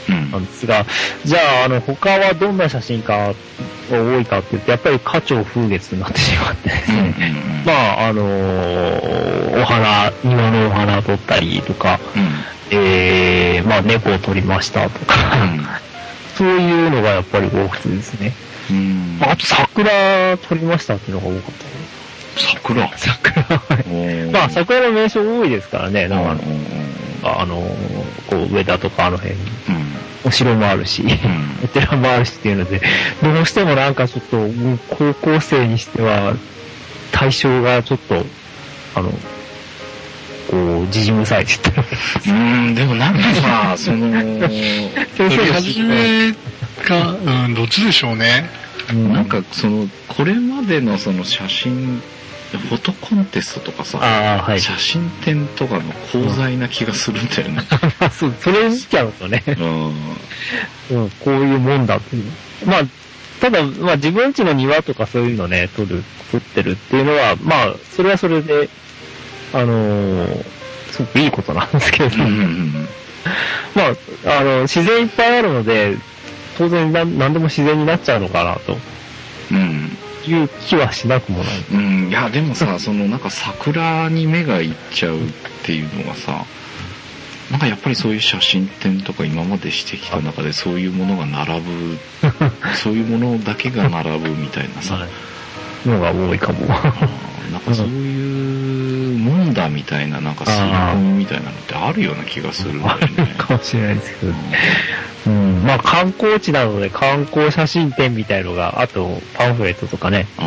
なんですが、うん、じゃあ、あの、他はどんな写真家が多いかって言って、やっぱり花鳥風月になってしまってですね、うんうんうん、まあ、あのー、お花、庭のお花を撮ったりとか、うん、えー、まあ、猫を撮りましたとか、うん、そういうのがやっぱり多くてですね、うん、あと桜撮りましたっていうのが多かったね。 桜桜まあ桜の名所多いですからね、なんかあの、あの、こう上田とかあの辺に、うん、お城もあるし、うん、お寺もあるしっていうので、どうしてもなんかちょっと高校生にしては対象がちょっと、あの、こう、じじむさいって言ってる。うん、でもなんかさ、その、 先生初めが、うん、どっちでしょうね。 うん、なんかその、これまでのその写真、フォトコンテストとかさ、 あ、はい、 写真展とかの功罪な気がするんだよね。 そう、それ見ちゃうとね、うんうん、こういうもんだっていう。まあ、ただ、まあ自分家の庭とかそういうのね、撮る、撮ってるっていうのは、まあ、それはそれで、あのー、すごくいいことなんですけれども、うんうんうん、まあ、あの、自然いっぱいあるので、当然何でも自然になっちゃうのかなと。うん。いう気はしなくもない。 うん、いやでもさ、そのなんか桜に目がいっちゃうっていうのがさ、なんかやっぱりそういう写真展とか今までしてきた中でそういうものが並ぶ、そういうものだけが並ぶみたいなさ、はい、 のが多いかも。 なんかそういうもんだみたいな、なんか刷り込みみたいなのってあるような気がするんだよね。 あるかもしれないですけど、うん、まあ観光地なので観光写真展みたいのが、あとパンフレットとかね、うん、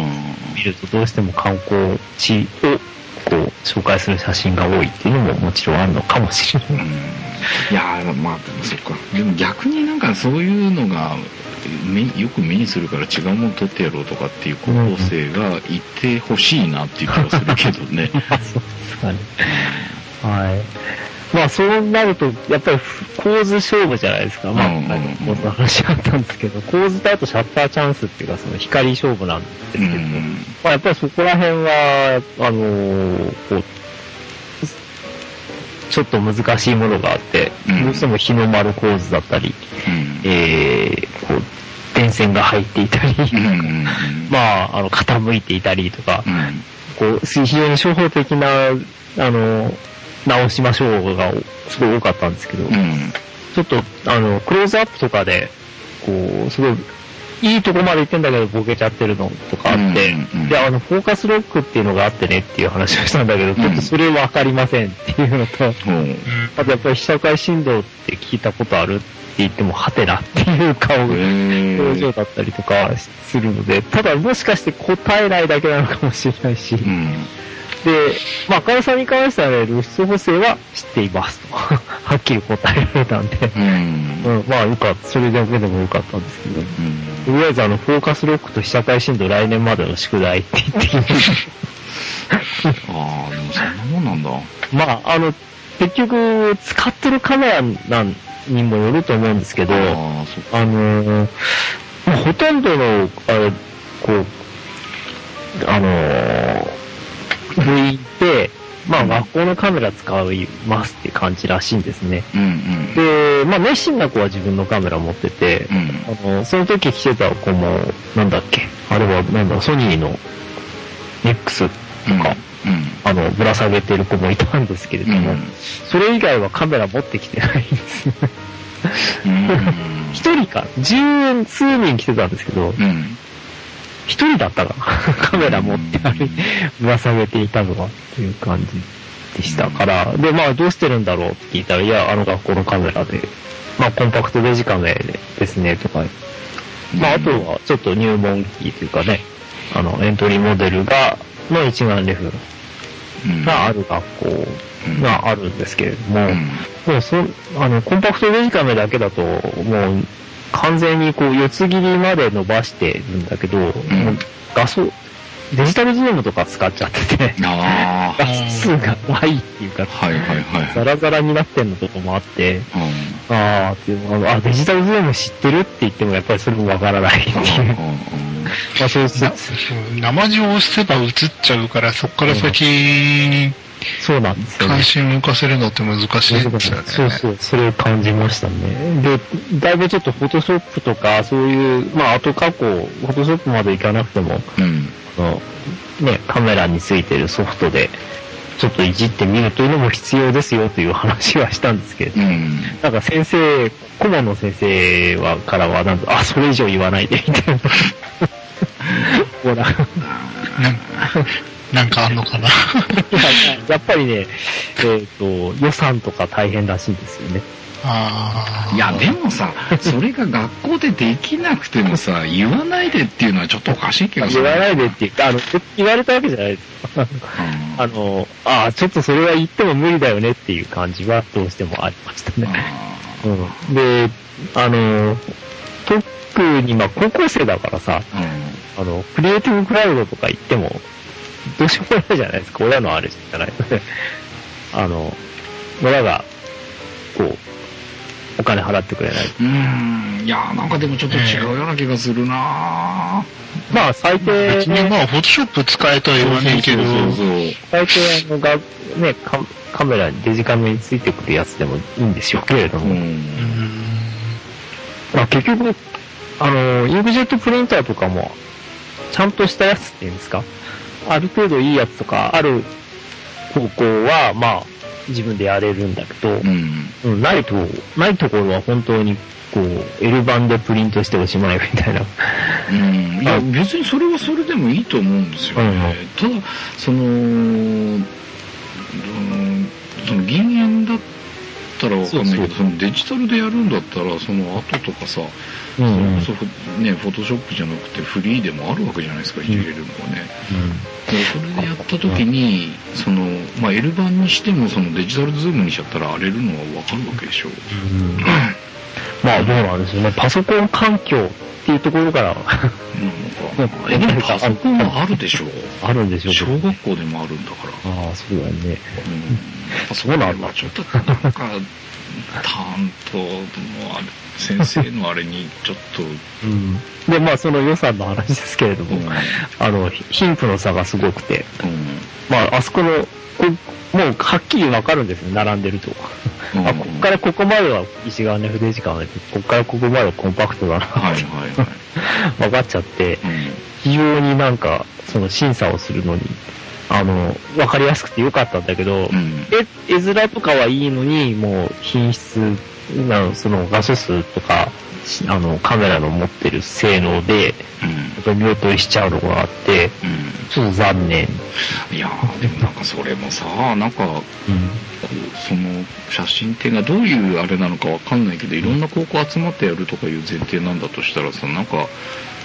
見るとどうしても観光地をこう紹介する写真が多いっていうのももちろんあるのかもしれない。うん、いやー、まあでもそっか。でも逆になんかそういうのがよく目にするから違うもの撮ってやろうとかっていう高校生がいてほしいなっていう気がするけどね。 そうですかね。はい。まあそうなると、やっぱり構図勝負じゃないですか。まあ、うんうんうん、こんな話あったんですけど、構図とあとシャッターチャンスっていうか、その光勝負なんですけど、うんうん、まあやっぱりそこら辺は、あのー、こう、ちょっと難しいものがあって、うん、どうしても日の丸構図だったり、うん、えー、こう、電線が入っていたり、うんうんうん、まあ、あの、傾いていたりとか、うん、こう、非常に初歩的な、あの、直しましょうがすごい多かったんですけど、うん、ちょっと、あの、クローズアップとかで、こう、すごい、いいとこまで行ってんだけどボケちゃってるのとかあって、うんうんうん、で、あの、フォーカスロックっていうのがあってねっていう話をしたんだけど、うん、ちょっとそれわかりませんっていうのと、うん、あとやっぱり被写界振動って聞いたことあるって言っても、はてなっていう顔、表情だったりとかするので、ただもしかして答えないだけなのかもしれないし、うんで、まあ、赤井さんに関してはね、露出補正は知っていますと。はっきり答えられたんで、うんうん、まあ、よかった。それだけでもよかったんですけど、うん、とりあえずあの、フォーカスロックと被写界振動来年までの宿題って言ってきました。 ああ、でもそんなもんなんだ。 まあ、あの、結局、使ってるカメラなんにもよると思うんですけど、あ, あの、まあ、ほとんどの、あれ、こう、あの、部員って、まあ学校のカメラ使いますって感じらしいんですね。うんうん、で、まあ熱心な子は自分のカメラ持ってて、うん、あのその時来てた子も、なんだっけ、あれはなんだ、ソニーの X とか、うんうん、あの、ぶら下げてる子もいたんですけれども、うん、それ以外はカメラ持ってきてないんですよ。一人か、十数人来てたんですけど、うん一人だったかなカメラ持って歩いて、ぶら下げていたのはっていう感じでしたから、で、まあどうしてるんだろうって聞いたら、いや、あの学校のカメラで、まあコンパクトデジカメですね、とか。まああとはちょっと入門機というかね、あの、エントリーモデルが、の一眼レフがある学校があるんですけれども、もうそ、あの、コンパクトデジカメだけだと、もう、完全にこう四つ切りまで伸ばしてるんだけど、うん、画素、デジタルズームとか使っちゃってて、あ画素数がないっていうか、はいはいはい、ザラザラになってんのとかもあって、うん、あーっていうあ、デジタルズーム知ってるって言ってもやっぱりそれもわからないっていう。 まあそうそう生地を押せば映っちゃうから、そこから先にそうなんですよね。 関心を向かせるのって難しいですよね。 そうそう、それを感じましたね。で、だいぶちょっとフォトショップとか、そういう、まあ、後加工、フォトショップまでいかなくても、うん、あの、ね、カメラについてるソフトで、ちょっといじってみるというのも必要ですよという話はしたんですけれど、うん、なんか先生、顧問の先生はからはなんと、あ、それ以上言わないで、みたいな。ほら。 なんかあんのかなやっぱりね、えっと、予算とか大変らしいですよね。 あいや、でもさ、それが学校でできなくてもさ、言わないでっていうのはちょっとおかしい気がする。 言わないでって言って、あの、言われたわけじゃないですか。あの、ああ、ちょっとそれは言っても無理だよねっていう感じはどうしてもありましたね。うん、で、あの、特にまあ高校生だからさ、うん、あの、クリエイティブクラウドとか言っても、どうしようもないじゃないですか。親のあれじゃないので。あの、親が、こう、お金払ってくれない。 うーん。いや、なんかでもちょっと違うような気がするなぁ。まあ、最低。 別にまあ、フォトショップ使えとは言わないけど。そうそうそう最低、あの、が、ね、カ、カメラに、デジカメについてくるやつでもいいんでしょうけれども。うん。まあ、結局、あの、インクジェットプリンターとかも、ちゃんとしたやつっていうんですか？ある程度いいやつとかある方向は、まあ、自分でやれるんだけど、うんうん、ないと、ないところは本当に、こう、L 版でプリントしておしまいみたいな。 うん。いや、別にそれはそれでもいいと思うんですよね。うん、ただ、その、うん、その銀塩だったらわかんないけど、そうそうそのデジタルでやるんだったら、その後とかさ、うんうん、そそね、フォトショップじゃなくてフリーでもあるわけじゃないですか、いじれるのがね。うん、でそれでやった時に、その、まあ、L 版にしてもそのデジタルズームにしちゃったら荒れるのはわかるわけでしょ。うん、 まあ、どうなんですよね。パソコン環境っていうところから。なんか、 え、でもパソコンはあるでしょう。 あるんでしょう。 小学校でもあるんだから。 ああ、そうだよね。うん。 パソコンはちょっと、なんか、担当のあれ、先生のあれにちょっと、 うん、でまあその予算の話ですけれども、うん、あの貧富の差がすごくて、うん、まああそこのこもうはっきりわかるんですね、並んでると、うん、あここからここまでは石川の エフデジカメで、ここからここまではコンパクトだなって、はいはいはい、分かっちゃって、うん、非常になんかその審査をするのにあの分かりやすくてよかったんだけど、うん、絵面とかはいいのにもう品質なその画素数とかあのカメラの持ってる性能で、うん、見劣りしちゃうのがあって、うん、ちょっと残念。 いやーでもなんかそれもさなんか、うん、こうその写真展がどういうあれなのかわかんないけどいろんな高校集まってやるとかいう前提なんだとしたらさなんか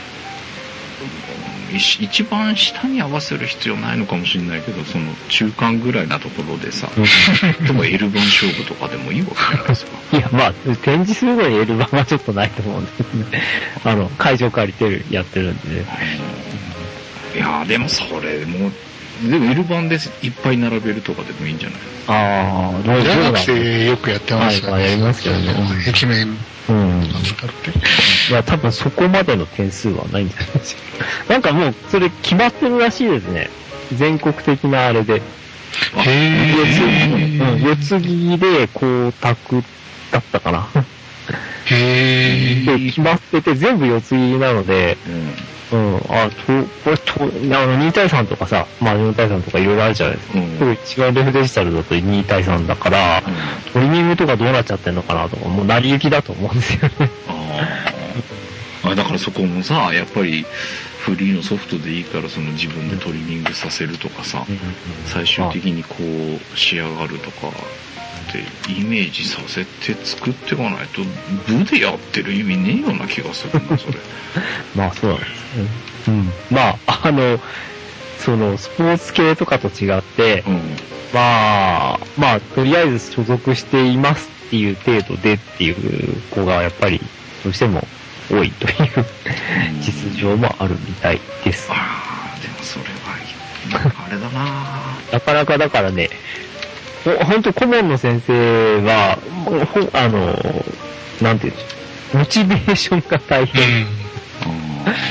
一番下に合わせる必要ないのかもしれないけどその中間ぐらいなところでさでも L 版勝負とかでもいいわけじゃないですか。 いやまあ展示するのに L 版はちょっとないと思うんですね。あの会場借りてるやってるんでね。 いやでもそれもでも L 版でいっぱい並べるとかでもいいんじゃない？ ああ、 どう大学生よくやってますよね。 はい、やりますけどね。 壁面うん使って。いや、多分そこまでの点数はないんじゃないですか。なんかもう、それ決まってるらしいですね。全国的なあれで。 へー。うん、四つ木で光沢だったかな。 へー。 で、決まってて全部四つ木なので、うん、うん、あ、と、これと、あの、に対さんとかさ、まあよん対さんとかいろいろあるじゃないですか。うん、違うレフデジタルだとに対さんだから、うん、トリミングとかどうなっちゃってんのかなとか、もう成り行きだと思うんですよね。 あだからそこもさやっぱりフリーのソフトでいいからその自分でトリミングさせるとかさ、うん、最終的にこう仕上がるとかってイメージさせて作っていかないと部でやってる意味ねえような気がするなそれ。 まあそうなんですね。うん。まああのそのスポーツ系とかと違って、うん、まあまあとりあえず所属していますっていう程度でっていう子がやっぱりどうしても多いという実情もあるみたいです。 ああ、でもそれはあれだななかなかだからね、ほんと顧問の先生は、あの、なんていうの、モチベーションが大変。うん、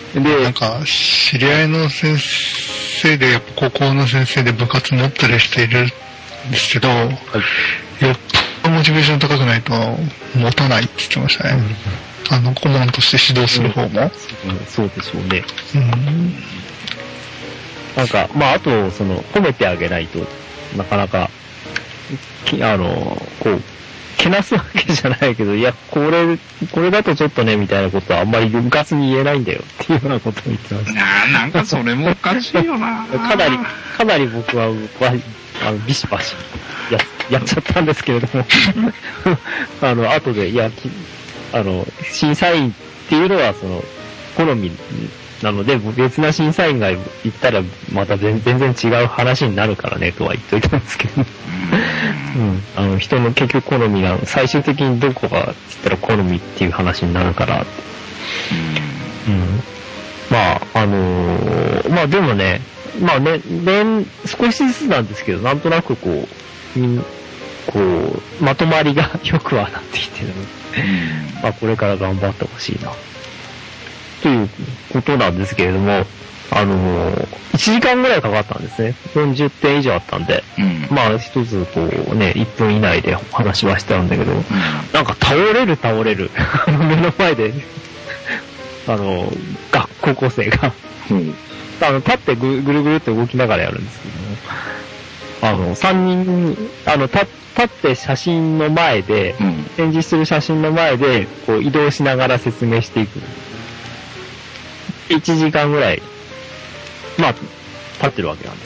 で、なんか、知り合いの先生で、やっぱ高校の先生で部活持ってる人いるんですけど、はい、よっぽどモチベーション高くないと持たないって言ってましたね。うん、あの、顧問として指導する方も。 うん、そうでしょうね。うん、なんか、まあ、あと、その、褒めてあげないとなかなか、あの、こう、けなすわけじゃないけど、いや、これ、これだとちょっとね、みたいなことはあんまり部活に言えないんだよっていうようなことを言ってます。 いやー、なんかそれもおかしいよなかなり、かなり僕は、あの、ビシバシや、やっちゃったんですけれども、あの、後で、いや、あの、審査員っていうのは、その、好みなので、別な審査員が言ったら、また全然違う話になるからね、とは言っといたんですけど、うん、あの、人の結局好みが、最終的にどこが、つったら好みっていう話になるから、うん。まあ、あのー、まあでもね、まあね、年、少しずつなんですけど、なんとなくこう、みんこう、まとまりがよくはなってきてるので、まあこれから頑張ってほしいな。ということなんですけれども、あのー、いちじかんぐらいかかったんですね。よんじゅってん以上あったんで、うん、まあ一つこうね、いっぷん以内で話はしたんだけど、うん、なんか倒れる倒れる。目の前で、あの、学高校生が、うん、あの、立ってぐぐるぐるって動きながらやるんですけども、あの、さんにん、あの、立って写真の前で、うん、展示する写真の前で、こう移動しながら説明していく。いちじかんぐらい、まあ、立ってるわけなんです。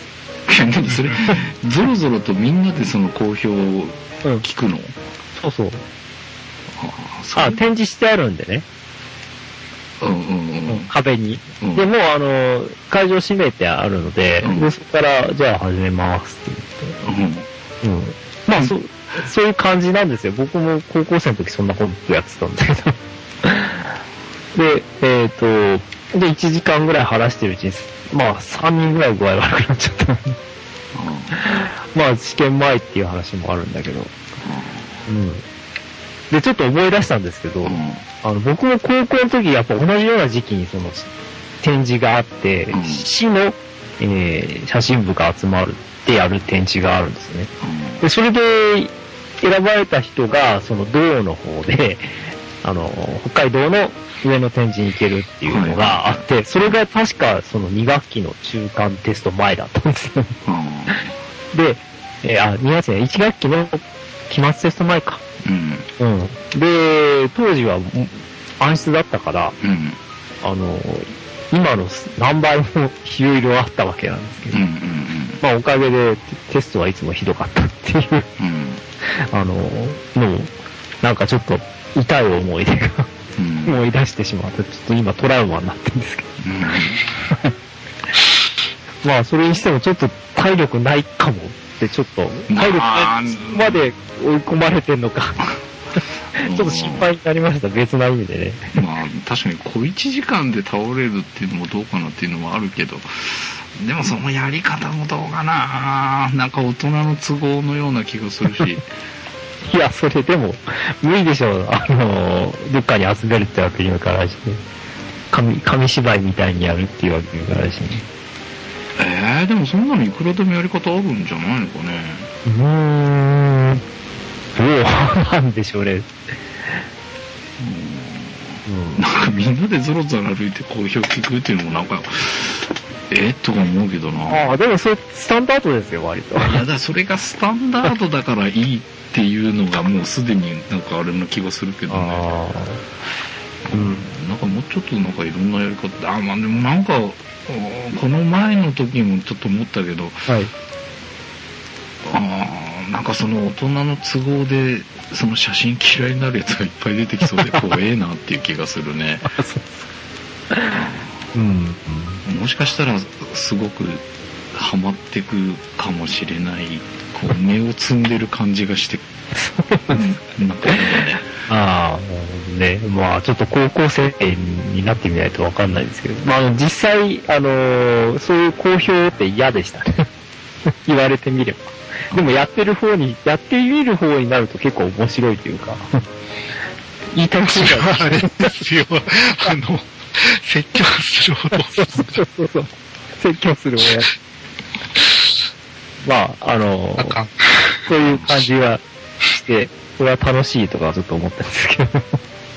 いや、何それ、ゾロゾロとみんなでその好評を聞くの、うん、 そうそう。ああ、展示してあるんでね。 うんうんうん。 壁に。うん、でもう、あの、会場閉めてあるので、うん、でそこから、じゃあ始めますって言って。うん。うん。まあ、そ、そういう感じなんですよ。僕も高校生の時そんなことやってたんだけど。で、えっ、ー、と、で、いちじかんぐらい話してるうちに、まあ、さんにんぐらい具合悪くなっちゃった。うん、まあ、試験前っていう話もあるんだけど。うん。で、ちょっと思い出したんですけど、うん、あの、僕も高校の時、やっぱ同じような時期にその、展示があって、うん、市の、えー、写真部が集まるってやる展示があるんですね。うん、で、それで、選ばれた人が、その、道の方で、あの、北海道の上の展示に行けるっていうのがあって、それが確かそのに学期の中間テスト前だったんですよ。うん、で、えー、あ、に学期ね、いち学期の期末テスト前か。うん。うん。で、当時は暗室だったから、うん、あの、今の何倍もいろいろあったわけなんですけど、うんうんうん、まあおかげでテストはいつもひどかったっていう、うん、あの、の、なんかちょっと痛い思い出が、うん、思い出してしまって、ちょっと今トラウマになってるんですけど。うん、まあそれにしてもちょっと体力ないかもってちょっと、体力まで追い込まれてんのか。ちょっと心配になりました、別な意味でね。 まあ確かに小いちじかんで倒れるっていうのもどうかなっていうのもあるけど、でもそのやり方もどうかな、なんか大人の都合のような気がするし。 いや、それでも、無理でしょう。あの、どっかに集めるってわけにもいかないしね。紙、紙芝居みたいにやるっていうわけにもいかないしね。 えー、でもそんなのいくらでもやり方あるんじゃないのかね。 うーん。どうなんでしょうね。うん。 なんかみんなでゾロゾロ歩いて好評聞くっていうのもなんか、えとか思うけどな。 ああ、でもそれスタンダードですよ、割と。 いやだ、それがスタンダードだからいいっていうのがもうすでになんかあれの気がするけどね。あうん。なんかもうちょっとなんかいろんなやり方、あ、まあでもなんか、この前の時もちょっと思ったけど、はい。ああ、なんかその大人の都合で、その写真嫌いになるやつがいっぱい出てきそうで怖えなっていう気がするね。あ、そうそう。うん。もしかしたらすごくハマってくかもしれない、こう目を摘んでる感じがして、なんかね。 ああ、ね、まあちょっと高校生になってみないとわかんないですけど、まあ実際、あのー、そういう好評って嫌でしたね。言われてみれば。でもやってる方に、やってみる方になると結構面白いというか、言いたいことがあれですよ、あの、 説教するほど。 そうそうそうそう。説教する親。まあ、あのあかん。 そういう感じはして、これは楽しいとかちょっと思ったんですけど。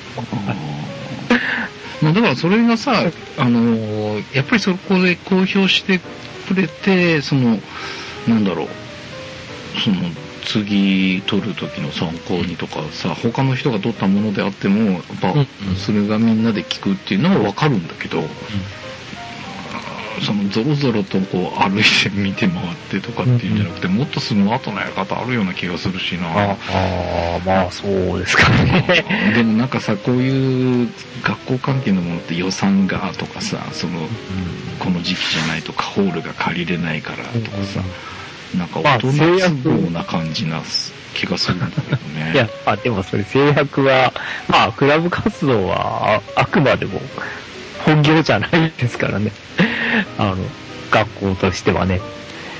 まあだからそれがさ、あの、やっぱりそこで公表してくれて、その、なんだろう、その、次撮る時の参考にとかさ、他の人が撮ったものであっても、やっぱ、それがみんなで聞くっていうのはわかるんだけど、うん、そのゾロゾロとこう歩いて見て回ってとかっていうんじゃなくて、うんうん、もっとスマートなやり方あるような気がするしな。 ああ、まあそうですかね。 でもなんかさ、こういう学校関係のものって予算がとかさ、その、うん、この時期じゃないとかホールが借りれないからとかさ、うん、なんか大人都合な感じな気がするんだけどね。 いや、あ、でもそれ制約は、まあクラブ活動は あ, あくまでも本業じゃないですからね。あの、学校としてはね。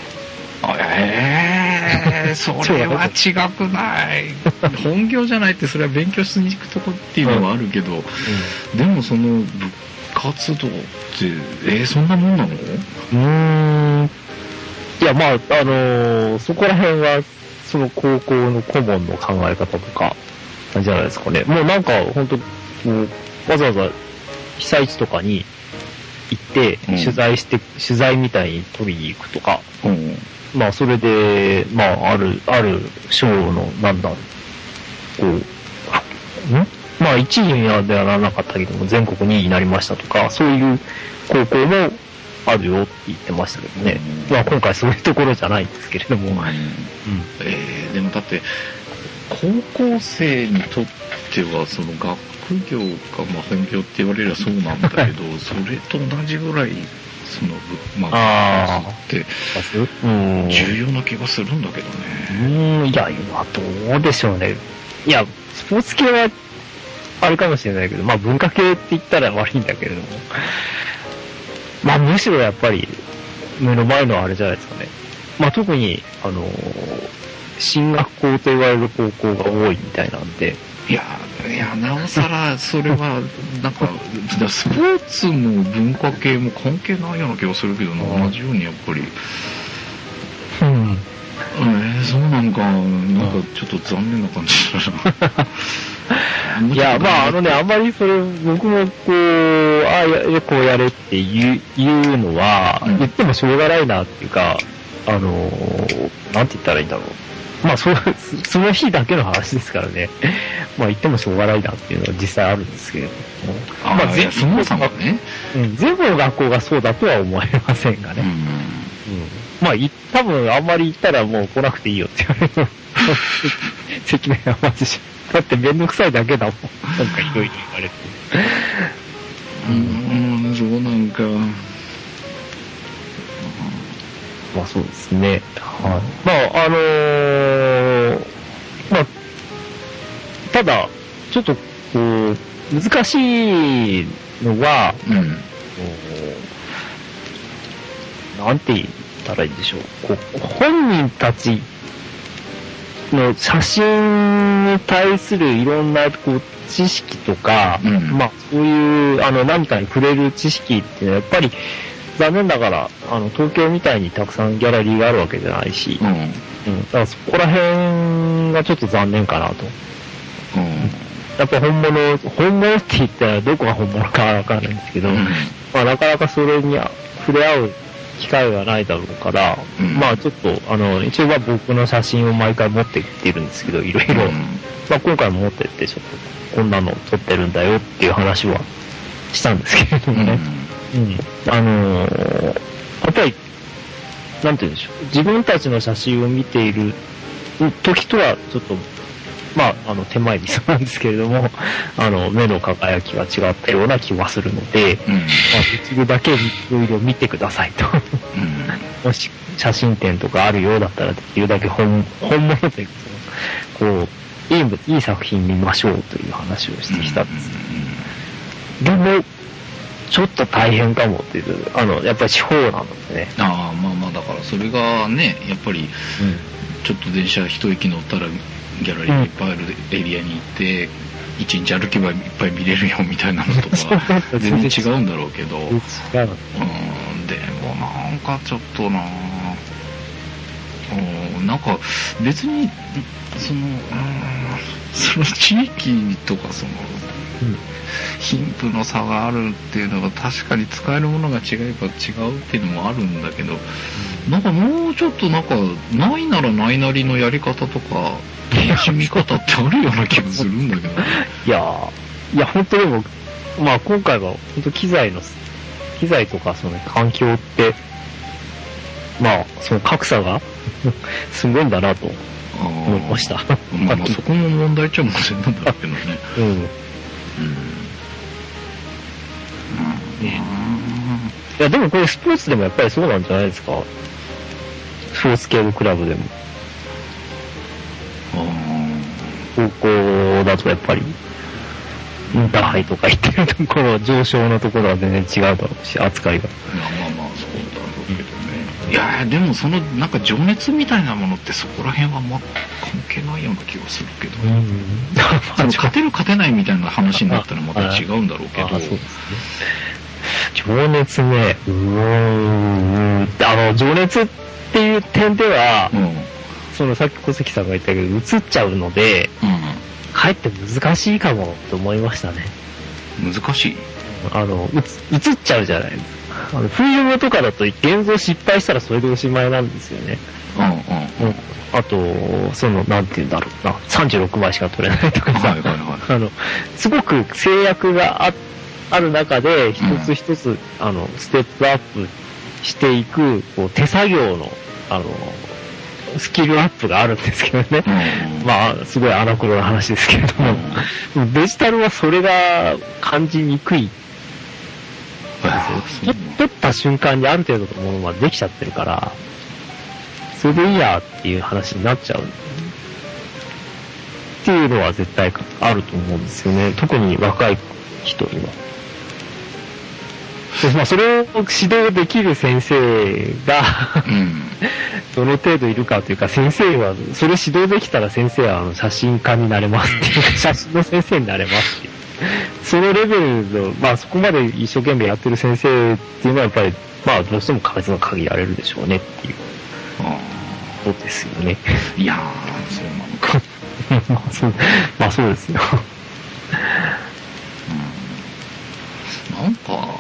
ええー、それは違くない。本業じゃないって、それは勉強しに行くとこっていうのはあるけど、うんうん、でもその部活動って、えー、そんなもんなの？うーん。いや、まあ、あのー、そこら辺は、その高校の顧問の考え方とか、なんじゃないですかね。もうなんか、ほんと、わざわざ被災地とかに行って、取材して、うん、取材みたいに取りに行くとか、うん、まあ、それで、まあ、ある、ある賞の、なんだ、こう、んまあ、いちいにはではならなかったけども、全国にいになりましたとか、そういう高校もあるよって言ってましたけどね。うん、まあ、今回そういうところじゃないんですけれども。うん、 えー、でもだって、高校生にとっては、その学業か、まあ、本業って言われればそうなんだけど、それと同じぐらい、その、まあ、って重要な気がするんだけどね。 うん、いや、今どうでしょうね。いや、スポーツ系はあるかもしれないけど、まあ文化系って言ったら悪いんだけれども、まあむしろやっぱり目の前のあれじゃないですかね。まあ特に、あの、進学校と言われる高校が多いみたいなんで、 いや、いや、なおさら、それは、なんか、スポーツも文化系も関係ないような気がするけどな、同じようにやっぱり。うん。えー、そうなんか、なんかちょっと残念な感じだな。 いや、まああのね、あんまりそれ、僕もこう、ああ、や、こうやれって言う、言うのは、うん、言ってもしょうがないなっていうか、あの、なんて言ったらいいんだろう。まあそ、その日だけの話ですからね。まあ言ってもしょうがないなっていうのは実際あるんですけれども。 あまあ全部の学校ね、 うん。全部の学校がそうだとは思えませんがね。うんうん、まあい、多分あんまり言ったらもう来なくていいよって言われる。説明はまずし。だってめんどくさいだけだもん。なんかひどいと言われて。 うーん、そうなんか。 まあそうですね。はい。まあ、あのー、まあ、ただ、ちょっと、こう、難しいのは、うん、なんて言ったらいいんでしょう。こう本人たちの写真に対するいろんな、こう、知識とか、うん、まあ、そういう、あの、何かに触れる知識っていうのは、やっぱり、残念ながら、あの、東京みたいにたくさんギャラリーがあるわけじゃないし、うん。うん、だからそこら辺がちょっと残念かなと。うん。やっぱ本物、本物って言ったらどこが本物かわからないんですけど、うん、まあなかなかそれに触れ合う機会がないだろうから、うん、まあちょっと、あの、一応は僕の写真を毎回持ってきてるんですけど、いろいろ。うん、まあ今回も持ってって、ちょっと、こんなの撮ってるんだよっていう話はしたんですけれどもね。うんうん、あのー、やっぱり、なんて言うんでしょう。自分たちの写真を見ている時とは、ちょっと、まあ、あの、手前にそうなんですけれども、あの、目の輝きが違ったような気はするので、うん、まあ、できるだけいろいろ見てくださいと。うん、もし、写真展とかあるようだったら、できるだけ本、本物というか、こう、いい、いい作品見ましょうという話をしてきたんです。うん、でも、ちょっと大変かもっていう、あの、やっぱり地方なんですね。 ああ、まあまあ、だからそれがね、やっぱり、ちょっと電車一駅乗ったらギャラリーがいっぱいあるエリアに行って、 一日歩けばいっぱい見れるよみたいなのとか全然違うんだろうけど、うん、でもなんかちょっとな、うん、なんか別にその、うん、その地域とかその、うん、貧富の差があるっていうのが確かに使えるものが違えば違うっていうのもあるんだけど、うん、なんかもうちょっとなんかないならないなりのやり方とか楽しみ方ってあるような気がするんだけど、ね、 いやー、いや本当でも、まあ今回は本当機材の機材とかその環境ってまあその格差がすごいんだなと思いました。 まあ、まあそこも問題っちゃ問題なんだけどね。うん。うん。 うん、いやでもこれスポーツでもやっぱりそうなんじゃないですか。スポーツ系のクラブでも。高校だとやっぱりインターハイとか行ってるところ、上昇のところは全然違うだろうし、扱いが。いやまあまあそうだろうけどね。 いやでもそのなんか情熱みたいなものってそこら辺はまあ関係ないような気がするけど、うん、その勝てる勝てないみたいな話になったらまた違うんだろうけど。ああそうですね。 情熱ね、うーん、あの情熱っていう点では。うん、そのさっき小関さんが言ったけど映っちゃうので、うん、かえって難しいかもと思いましたね。 難しい？ あの映っちゃうじゃないですか。あのフィルムとかだと現像失敗したらそれでおしまいなんですよね。うんうんうん、あとそのなんて言うんだろうな、さんじゅうろくまいしか撮れないとかさ、はいはいはい、あのすごく制約が あ, ある中で一つ一つ、うん、あのステップアップしていくこう手作業のあのスキルアップがあるんですけどね。うん、まあ、すごいアナクロな話ですけれども、うん、デジタルはそれが感じにくい。撮った瞬間にある程度のものができちゃってるから、それでいいやっていう話になっちゃう。っていうのは絶対あると思うんですよね。特に若い人には。まあ、それを指導できる先生が、うん、どの程度いるかというか、先生は、それ指導できたら先生はあの写真家になれますっていうか、写真の先生になれますっていう。そのレベルの、まあそこまで一生懸命やってる先生っていうのはやっぱり、まあどうしても数の限られるでしょうねっていう。そうですよね。 いやー、そうなのか。 まあそう、まあそうですよ。 うん、なんか、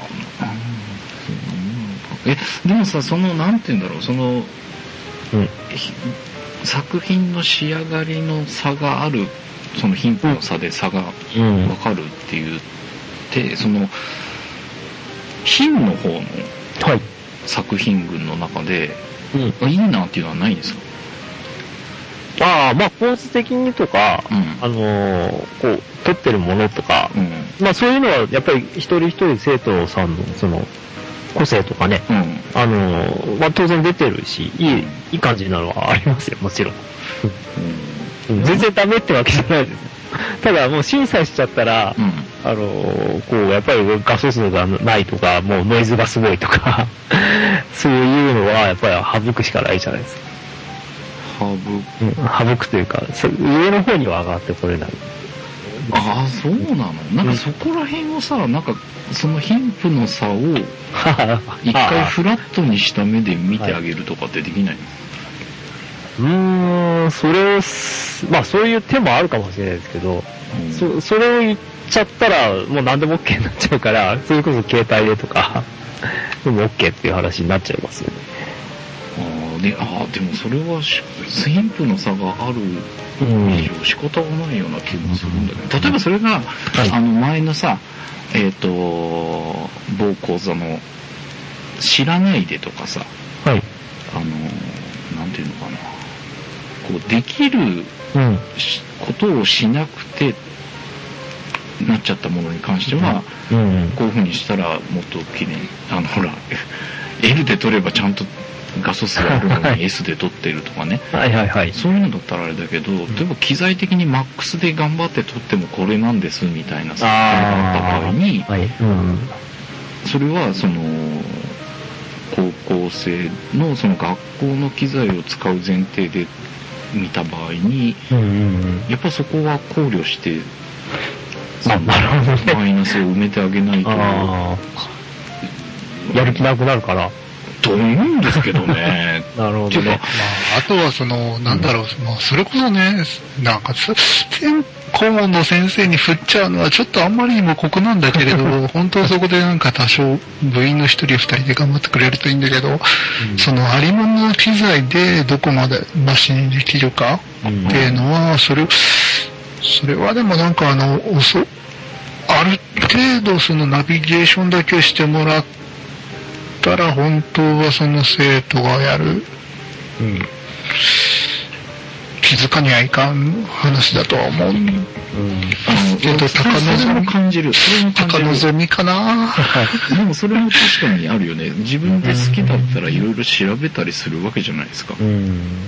え、でもさ、その、なんて言うんだろう、その、うん、作品の仕上がりの差がある、その貧富の差で差がわかるっていう、うん、で、その、貧の方の作品群の中で、はい、いいなっていうのはないんですか？ ああ、まあ構図的にとか、うん、あのー、こう、撮ってるものとか、うん、まあそういうのはやっぱり一人一人生徒さんの、その、個性とかね、うん、あのー、まあ当然出てるし、いい、いい感じなのはありますよ、もちろん。うん、全然ダメってわけじゃないです。ただもう審査しちゃったら、うん、あのー、こう、やっぱり画素数がないとか、もうノイズがすごいとか、そういうのはやっぱり省くしかないじゃないですか。 省く、 うん、省くというか、上の方には上がってこれない。 ああ、そうなの？なんかそこら辺をさ、なんかその貧富の差を一回フラットにした目で見てあげるとかってできないの？ うーん、それを、まあそういう手もあるかもしれないですけど、うん、そ, それを言っちゃったらもう何でも OK になっちゃうから、それこそ携帯でとかでも OK っていう話になっちゃいますよね。 あで, あでもそれは貧富の差がある以上仕方がないような気がするんだけど、うん、例えばそれが、はい、あの前のさ、えっ、ー、と某講座の知らないでとかさ、はい、あのなんていうのかな、こうできることをしなくてなっちゃったものに関しては、うんうん、こういう風にしたらもっときれい、あのほら L で撮ればちゃんと画素数あるのに S で撮ってるとかね、はいはいはい、そういうのだったらあれだけど、例えば機材的にマックスで頑張って撮ってもこれなんですみたいな作品があった場合に、はいうん、それはその高校生のその学校の機材を使う前提で見た場合に、うんうんうん、やっぱそこは考慮してまあ、なるほどね。 マイナスを埋めてあげないと。 やる気なくなるから。 と思うんですけどね。 なるほどね。 まあ、あとはその、なんだろう、うん、まあ、それこそね、なんか、顧問の先生に振っちゃうのはちょっとあんまりにも酷なんだけれど、本当はそこでなんか多少部員の一人二人で頑張ってくれるといいんだけど、うん、そのありものの機材でどこまでマシにできるかっていうのは、それ、それはでもなんかあの、遅、ある程度そのナビゲーションだけしてもらったら本当はその生徒がやる、うん、気づかにはいかん話だとは思う。うん。あの、けど、高望み感じる。それも感じる。 高望みかなでもそれも確かにあるよね。自分で好きだったらいろいろ調べたりするわけじゃないですか。うん、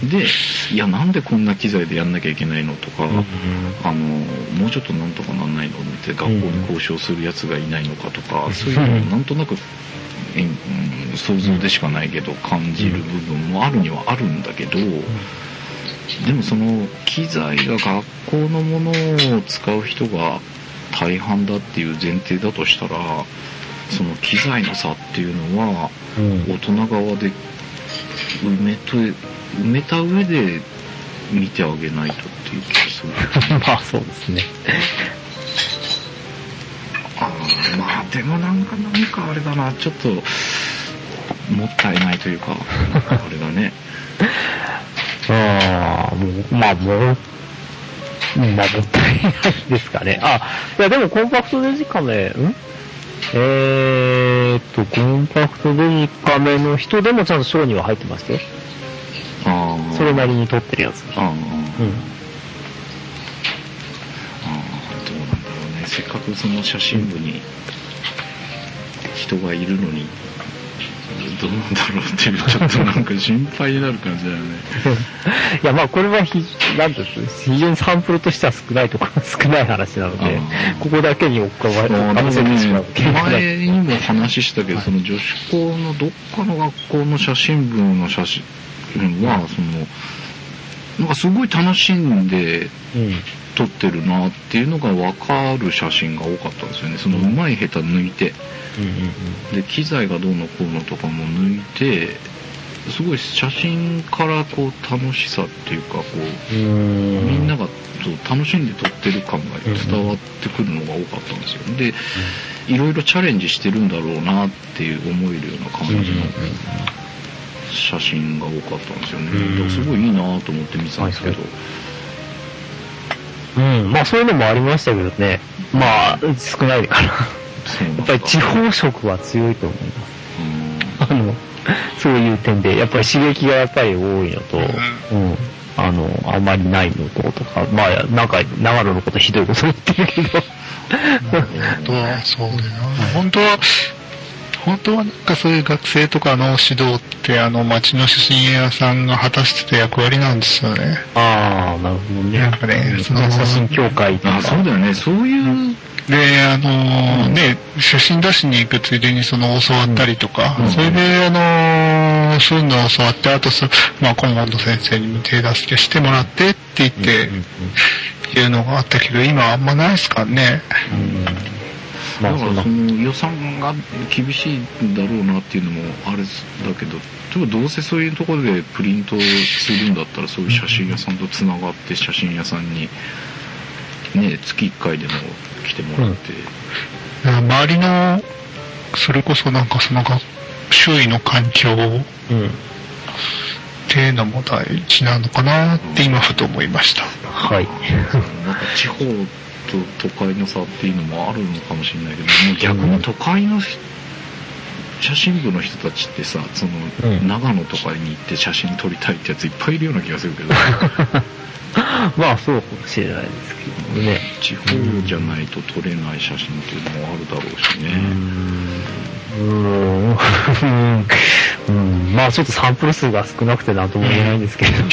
で、いや、なんでこんな機材でやんなきゃいけないのとか、うん、あの、もうちょっとなんとかなんないのって学校に交渉するやつがいないのかとか、うん、そういうのをなんとなく、うん、想像でしかないけど感じる部分もあるにはあるんだけど、でもその機材が学校のものを使う人が大半だっていう前提だとしたら、その機材の差っていうのは大人側で埋めと埋めた上で見てあげないとっていう気がする。 まあそうですね。 あまあでもなんか何かあれだな、ちょっともったいないというかあれだね。 ああ、もう、まあもう、まあもったいないですかね。あ、いやでもコンパクトデジカメ、んえーっと、コンパクトデジカメの人でもちゃんと賞には入ってましたよ。ああ。それなりに撮ってるやつ。ああ。うん。ああ、 どうなんだろうね。せっかくその写真部に人がいるのに、どうなんだろうっていう、ちょっとなんか心配になる感じだよね。 いや、まあこれはひ、なんていうんですか、非常にサンプルとしては少ないところ、少ない話なので、ここだけにおっかわり、 話せてしまう。前にも話したけど、はい、その女子校のどっかの学校の写真部の写真は、その、なんかすごい楽しんで撮ってるなっていうのが分かる写真が多かったんですよね。その上手い下手抜いて。うんうんうん、で機材がどうのこうのとかも抜いて、すごい写真からこう楽しさっていうか、こうみんなが楽しんで撮ってる感が伝わってくるのが多かったんですよ。で、いろいろチャレンジしてるんだろうなっていう思えるような感じの写真が多かったんですよね。だからすごいいいなと思って見てたんですけど、 うん、まあそういうのもありましたけどね。まあ少ないから。やっぱり地方色は強いと思います。あの、そういう点で、やっぱり刺激がやっぱり多いのと、うん、あの、あまりないのと、とか、まあ、なんか、長野のことひどいこと言ってるけど。 本当は、そうだな。本当は、本当はなんかそういう学生とかの指導って、あの、町の写真屋さんが果たしてた役割なんですよね。 ああ、なるほどね。 なんかね、 その写真協会とか。 あ、そうだよね。そういう、うんで、あのー、うん、ね、写真出しに行くついでにその教わったりとか、うん、それで、あのー、そういうのを教わって、あとそ、まあ、顧問の先生にも手助けしてもらってって言って、うんうんうん、いうのがあったけど、今あんまないですからね。うんだからその予算が厳しいんだろうなっていうのもあれだけど、例えばどうせそういうところでプリントするんだったら、そういう写真屋さんとつながって写真屋さんにね、月いっかいでも来てもらって、 うん、周りのそれこそなんかその周囲の環境っていうのも大事なのかなって今ふと思いました。 はい。 なんか地方と都会の差っていうのもあるのかもしれないけど、もう逆に都会の写真部の人たちってさ、その、うん、長野とかに行って写真撮りたいってやついっぱいいるような気がするけど。 まあそうかもしれないですけどね。 地方じゃないと撮れない写真っていうのもあるだろうしね。 うーん。うーん。まあちょっとサンプル数が少なくてなんとも言えないんですけど。あ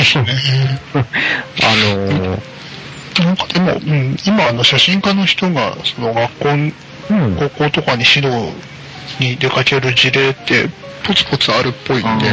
のー、 なんかでも、うん、今あの写真家の人がその学校、うん、高校とかに指導に出かける事例ってポツポツあるっぽいんで。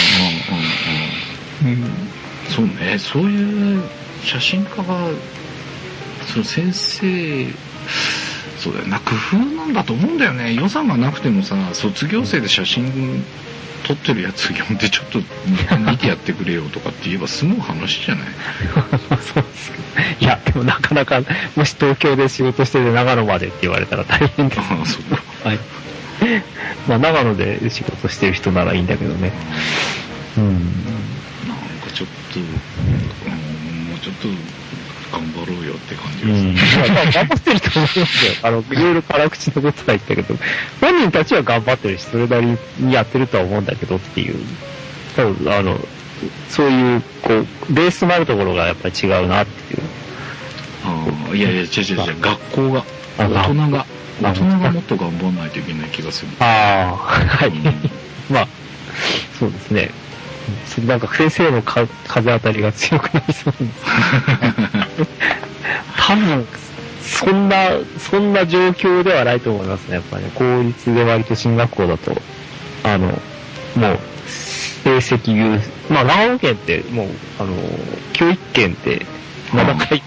そうね、そういう写真家がその先生そうだよな、工夫なんだと思うんだよね。予算がなくてもさ、卒業生で写真撮ってるやつ呼んでちょっと見てやってくれよとかって言えば済む話じゃないそうですいや、でもなかなか、もし東京で仕事してて長野までって言われたら大変です。 ああ、そうか。 はい。まあ長野で仕事してる人ならいいんだけどね。うん。なんかちょっと、うん、もうちょっと頑張ろうよって感じですね。 うん、まあ、頑張ってると思いますよ。あの、いろいろ辛口のことは言ったけど、本人たちは頑張ってるし、それなりにやってるとは思うんだけどっていう。多分、あの、そういう、こう、ベースとなるところがやっぱり違うなっていう。 ああ、いやいや、違う違う違う、学校が、大人が、大人がもっと頑張らないといけない気がする。 ああ、はい。うん、まあ、そうですね。なんか先生のか風当たりが強くなりそうです。多分、そんな、そんな状況ではないと思いますね。やっぱり、ね、公立で割と進学校だと、あの、もう、成績優、まあ長野県ってもう、あの、教育県ってななかい、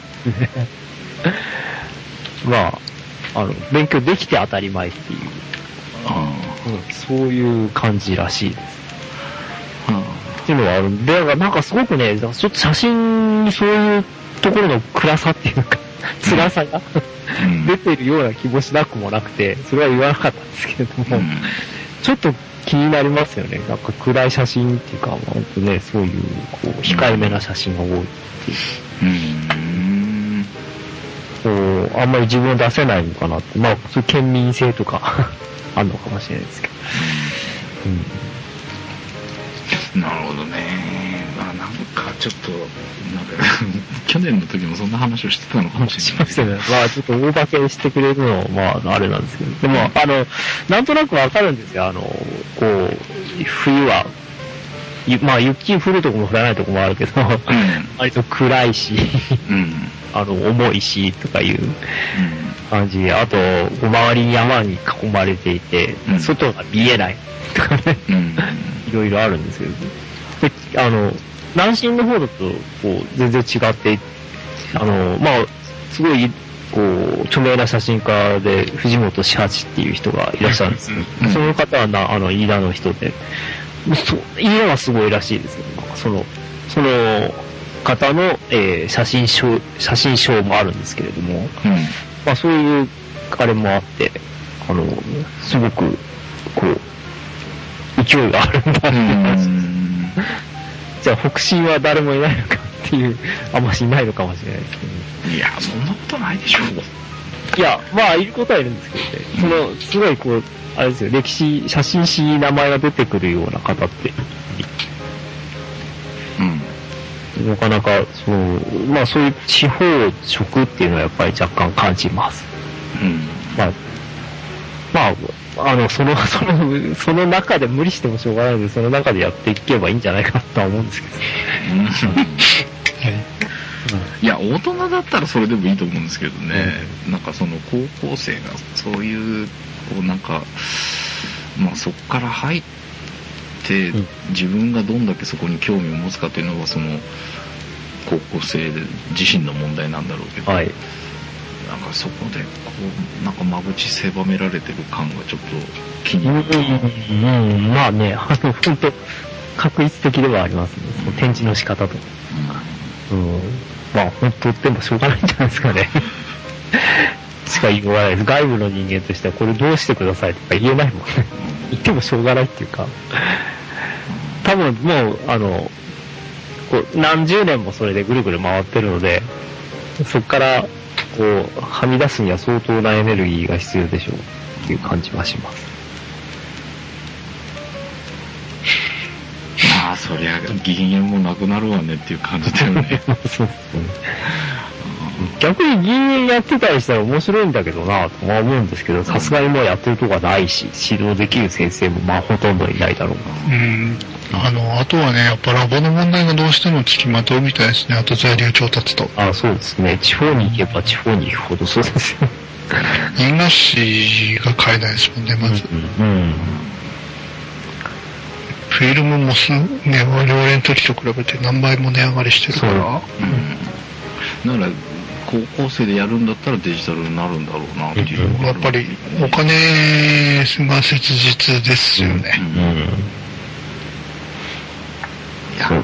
まあ、あの、勉強できて当たり前っていう、うん、そういう感じらしいです。っていうのはあるんで、なんかすごくね、ちょっと写真にそういうところの暗さっていうか、辛さが、うん、出てるような気もしなくもなくて、それは言わなかったんですけれども、うん、ちょっと気になりますよね。なんか暗い写真っていうか、本当ね、そういう、こう、控えめな写真が多いっていう。うんこう、あんまり自分を出せないのかなって、まあ、そういう県民性とか、あるのかもしれないですけど。うんなるほどね。まあなんかちょっと、なんか去年の時もそんな話をしてたのかもしれない。 しましたね。まあちょっと大化けしてくれるのは、まああれなんですけど。でも、あの、なんとなくわかるんですよ。あの、こう、冬は、まあ雪降るとこも降らないとこもあるけど、うん、割と暗いし、うん、あの、重いし、とかいう感じで、あと、周りに山に囲まれていて、うん、外が見えないとかね。うんいろいろあるんですけど、であの、南進の方だと、こう、全然違って、あの、まあ、すごい、こう、著名な写真家で、藤本志八っていう人がいらっしゃるんですけど、うん、その方はな、あの、飯田の人で、そ飯田はすごいらしいですよ。その、その方の、えー、写真賞、写真賞もあるんですけれども、うん、まあ、そういう、あれもあって、あの、すごく、こう、勢いがあるんだって話。じゃあ北進は誰もいないのかっていう、あんましいないのかもしれないですけど、ね。 いや、そんなことないでしょう。 いや、まあいることはいるんですけどね。その、すごいこう、あれですよ、歴史、写真誌に名前が出てくるような方って、うん。なかなか、そう、まあそういう地方色っていうのはやっぱり若干感じます。うん。まあ、まあ、あの、その、その、その中で無理してもしょうがないので、その中でやっていけばいいんじゃないかなとは思うんですけど。 いや、大人だったらそれでもいいと思うんですけどね。うん、なんかその高校生が、そういう、こうなんか、まあそこから入って、うん、自分がどんだけそこに興味を持つかっていうのは、その、高校生自身の問題なんだろうけど。はいなんかそこでこうなんか間口狭められてる感がちょっと気になる。 うん、うん、まあね、あの本当確率的ではありますね。その展示の仕方とか。うん、うん、まあ本当でもしょうがないんじゃないですかね。しか言いようがないです。外部の人間としてはこれどうしてくださいとか言えないもんね。言ってもしょうがないっていうか。多分もうあのこう何十年もそれでぐるぐる回ってるので、そこからこう、はみ出すには相当なエネルギーが必要でしょうっていう感じはします。 まあ、そりゃ、銀塩もなくなるわねっていう感じだよね。そうですね。 逆に銀塩やってたりしたら面白いんだけどなとは思うんですけど、さすがにもうやってるとこはないし、指導できる先生もまあほとんどいないだろうな。 うん。あの、あとはね、やっぱラボの問題がどうしても付きまとうみたいですね。あと材料調達と。 あ、そうですね。地方に行けば地方に行くほどそうですよ。 印画紙が買えないですもんね、まず。うん、うん。フィルムもす、ね、我々の時と比べて何倍も値上がりしてるから。 うん。だから、 高校生でやるんだったらデジタルになるんだろうなっていうのがやっぱりお金が切実ですよね。 うんうん、いやそう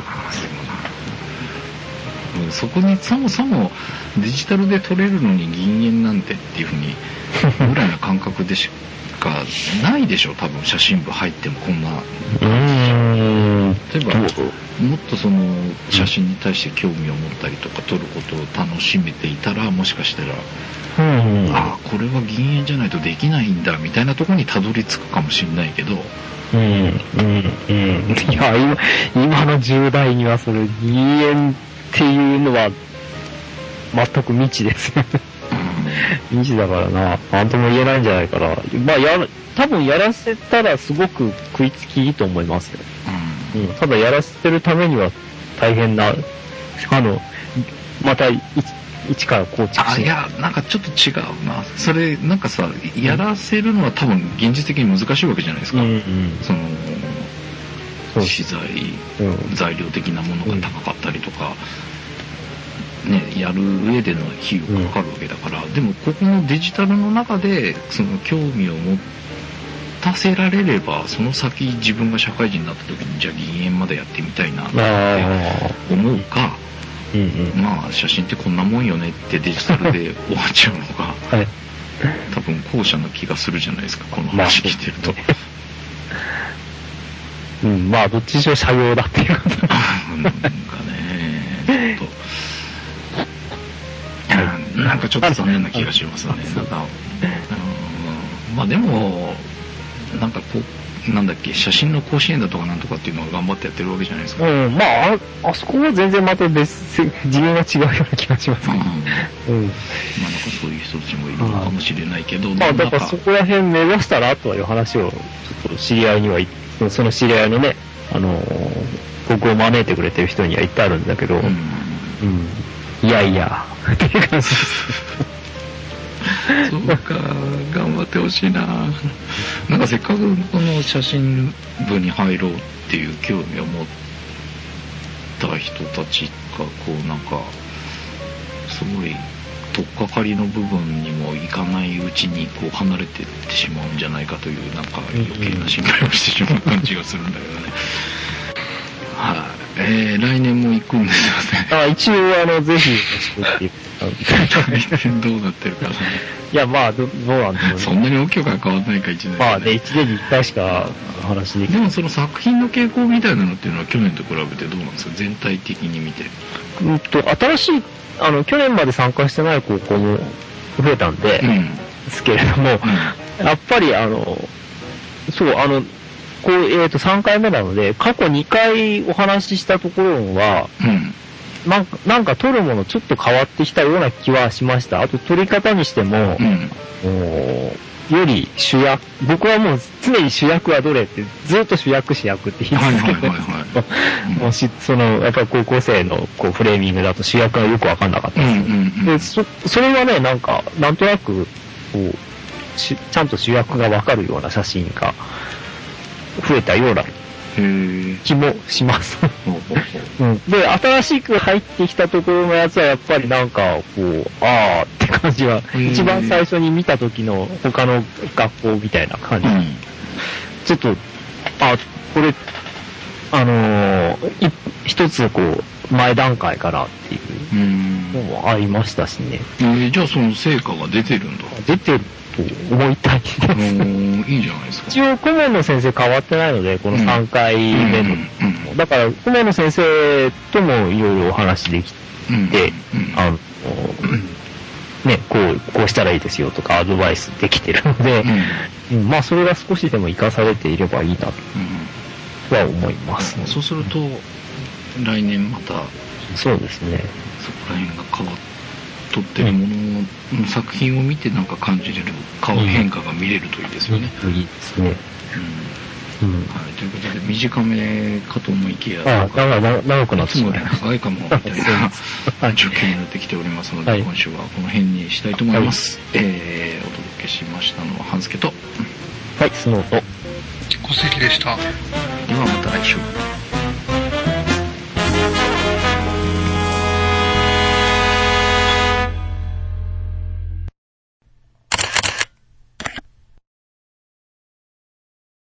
そこにそもそもデジタルで撮れるのに銀塩なんてっていうふうにぐらいな感覚でしかないでしょ多分写真部入ってもこんな。うーん例えばもっとその写真に対して興味を持ったりとか撮ることを楽しめていたらもしかしたら、うんうん、ああこれは銀塩じゃないとできないんだみたいなところにたどり着くかもしれないけど。 うんうんうんいや 今, 今のじゅう代にはそれ銀塩っていうのは全く未知ですよね未知だからな、なんとも言えないんじゃないかな。まあや多分やらせたらすごく食いつきいいと思いますよ、うんうん、ただやらせてるためには大変なあのまた一から構築しあいやなんかちょっと違うなそれなんかさやらせるのは多分現実的に難しいわけじゃないですか、うんうん、その資材、うん、材料的なものが高かったりとか、うんね、やる上での費用がかかるわけだから、うん、でもここのデジタルの中でその興味を持たせられればその先自分が社会人になった時にじゃあ銀塩までやってみたいなって思うか、うんうん、まあ写真ってこんなもんよねってデジタルで終わっちゃうのが、はい、多分後者の気がするじゃないですかこの話聞いてると、まあうん、まあどっちにしろ社用だっていうことなんかねちょっとなんかちょっと残念な気がしますねなんか、うん、まあでもなんかこうなんだっけ写真の甲子園だとかなんとかっていうのを頑張ってやってるわけじゃないですか、 うん、まあ あ, あそこは全然また別次元が違うような気がしますけど、うんうん、まあなんかそういう人たちもいるのかもしれないけど、 まあだからそこら辺目指したらという話をちょっと知り合いにはその知り合いのねあのー、僕を招いてくれてる人には言ってあるんだけど、うんうん、いやいやっていう感じですそうか頑張ってほしいななんかせっかくこの写真部に入ろうっていう興味を持った人たちがこうなんかすごい取っかかりの部分にもいかないうちにこう離れていってしまうんじゃないかというなんか余計な心配をしてしまう感じがするんだけどねはい、あ、えー、来年も行くんですよねあ一応あのぜひ来年どうなってるかないやまあ ど, どうなんでしょうねそんなに大きくは変わらないかいちねん、ね、 まあねいちねんにいっかいしか話できないでもその作品の傾向みたいなのっていうのは去年と比べてどうなんですか全体的に見てうんと新しいあの去年まで参加してない高校も増えたんで、うん、ですけれども、うん、やっぱりあのそうあのこうえっとさんかいめなので過去にかいお話ししたところは、うん、なんかなんか撮るものちょっと変わってきたような気はしました。あと撮り方にしても、うん、より主役僕はもう常に主役はどれってずっと主役主役って言い続けてもしそのやっぱり高校生のこうフレーミングだと主役がよく分かんなかったです、うんうんうん、で そ, それはねなんかなんとなくこうしちゃんと主役が分かるような写真が増えたような気もします、うん、で新しく入ってきたところのやつはやっぱりなんかこうあーって感じは一番最初に見た時の他の学校みたいな感じ、うん、ちょっとあこれあのー、一つこう前段階かなっていうのもありましたしね、 えー、じゃあその成果が出てるんだ出てると思いたいです。 いいじゃないですか。 一応顧問の先生変わってないのでこのさんかいめの、うんうん、だから顧問の先生ともいろいろお話できて、うんうん、あの、ね、こうこうしたらいいですよとかアドバイスできてるので、うんうん、まあそれが少しでも活かされていればいいなとは思います、ねうん、そうすると来年またそうですねそこら辺が変わって撮ってるものの作品を見てなんか感じれる変化が見れるといいですよね、 うん、いいですね、 うんうんはい、ということで短めかと思いきやあ長, 長くなってしまう長いかもみたいな状況になってきておりますので、はい、今週はこの辺にしたいと思います、はいえー、お届けしましたのは半助とはいスノーと小関でした。 ではまた来週。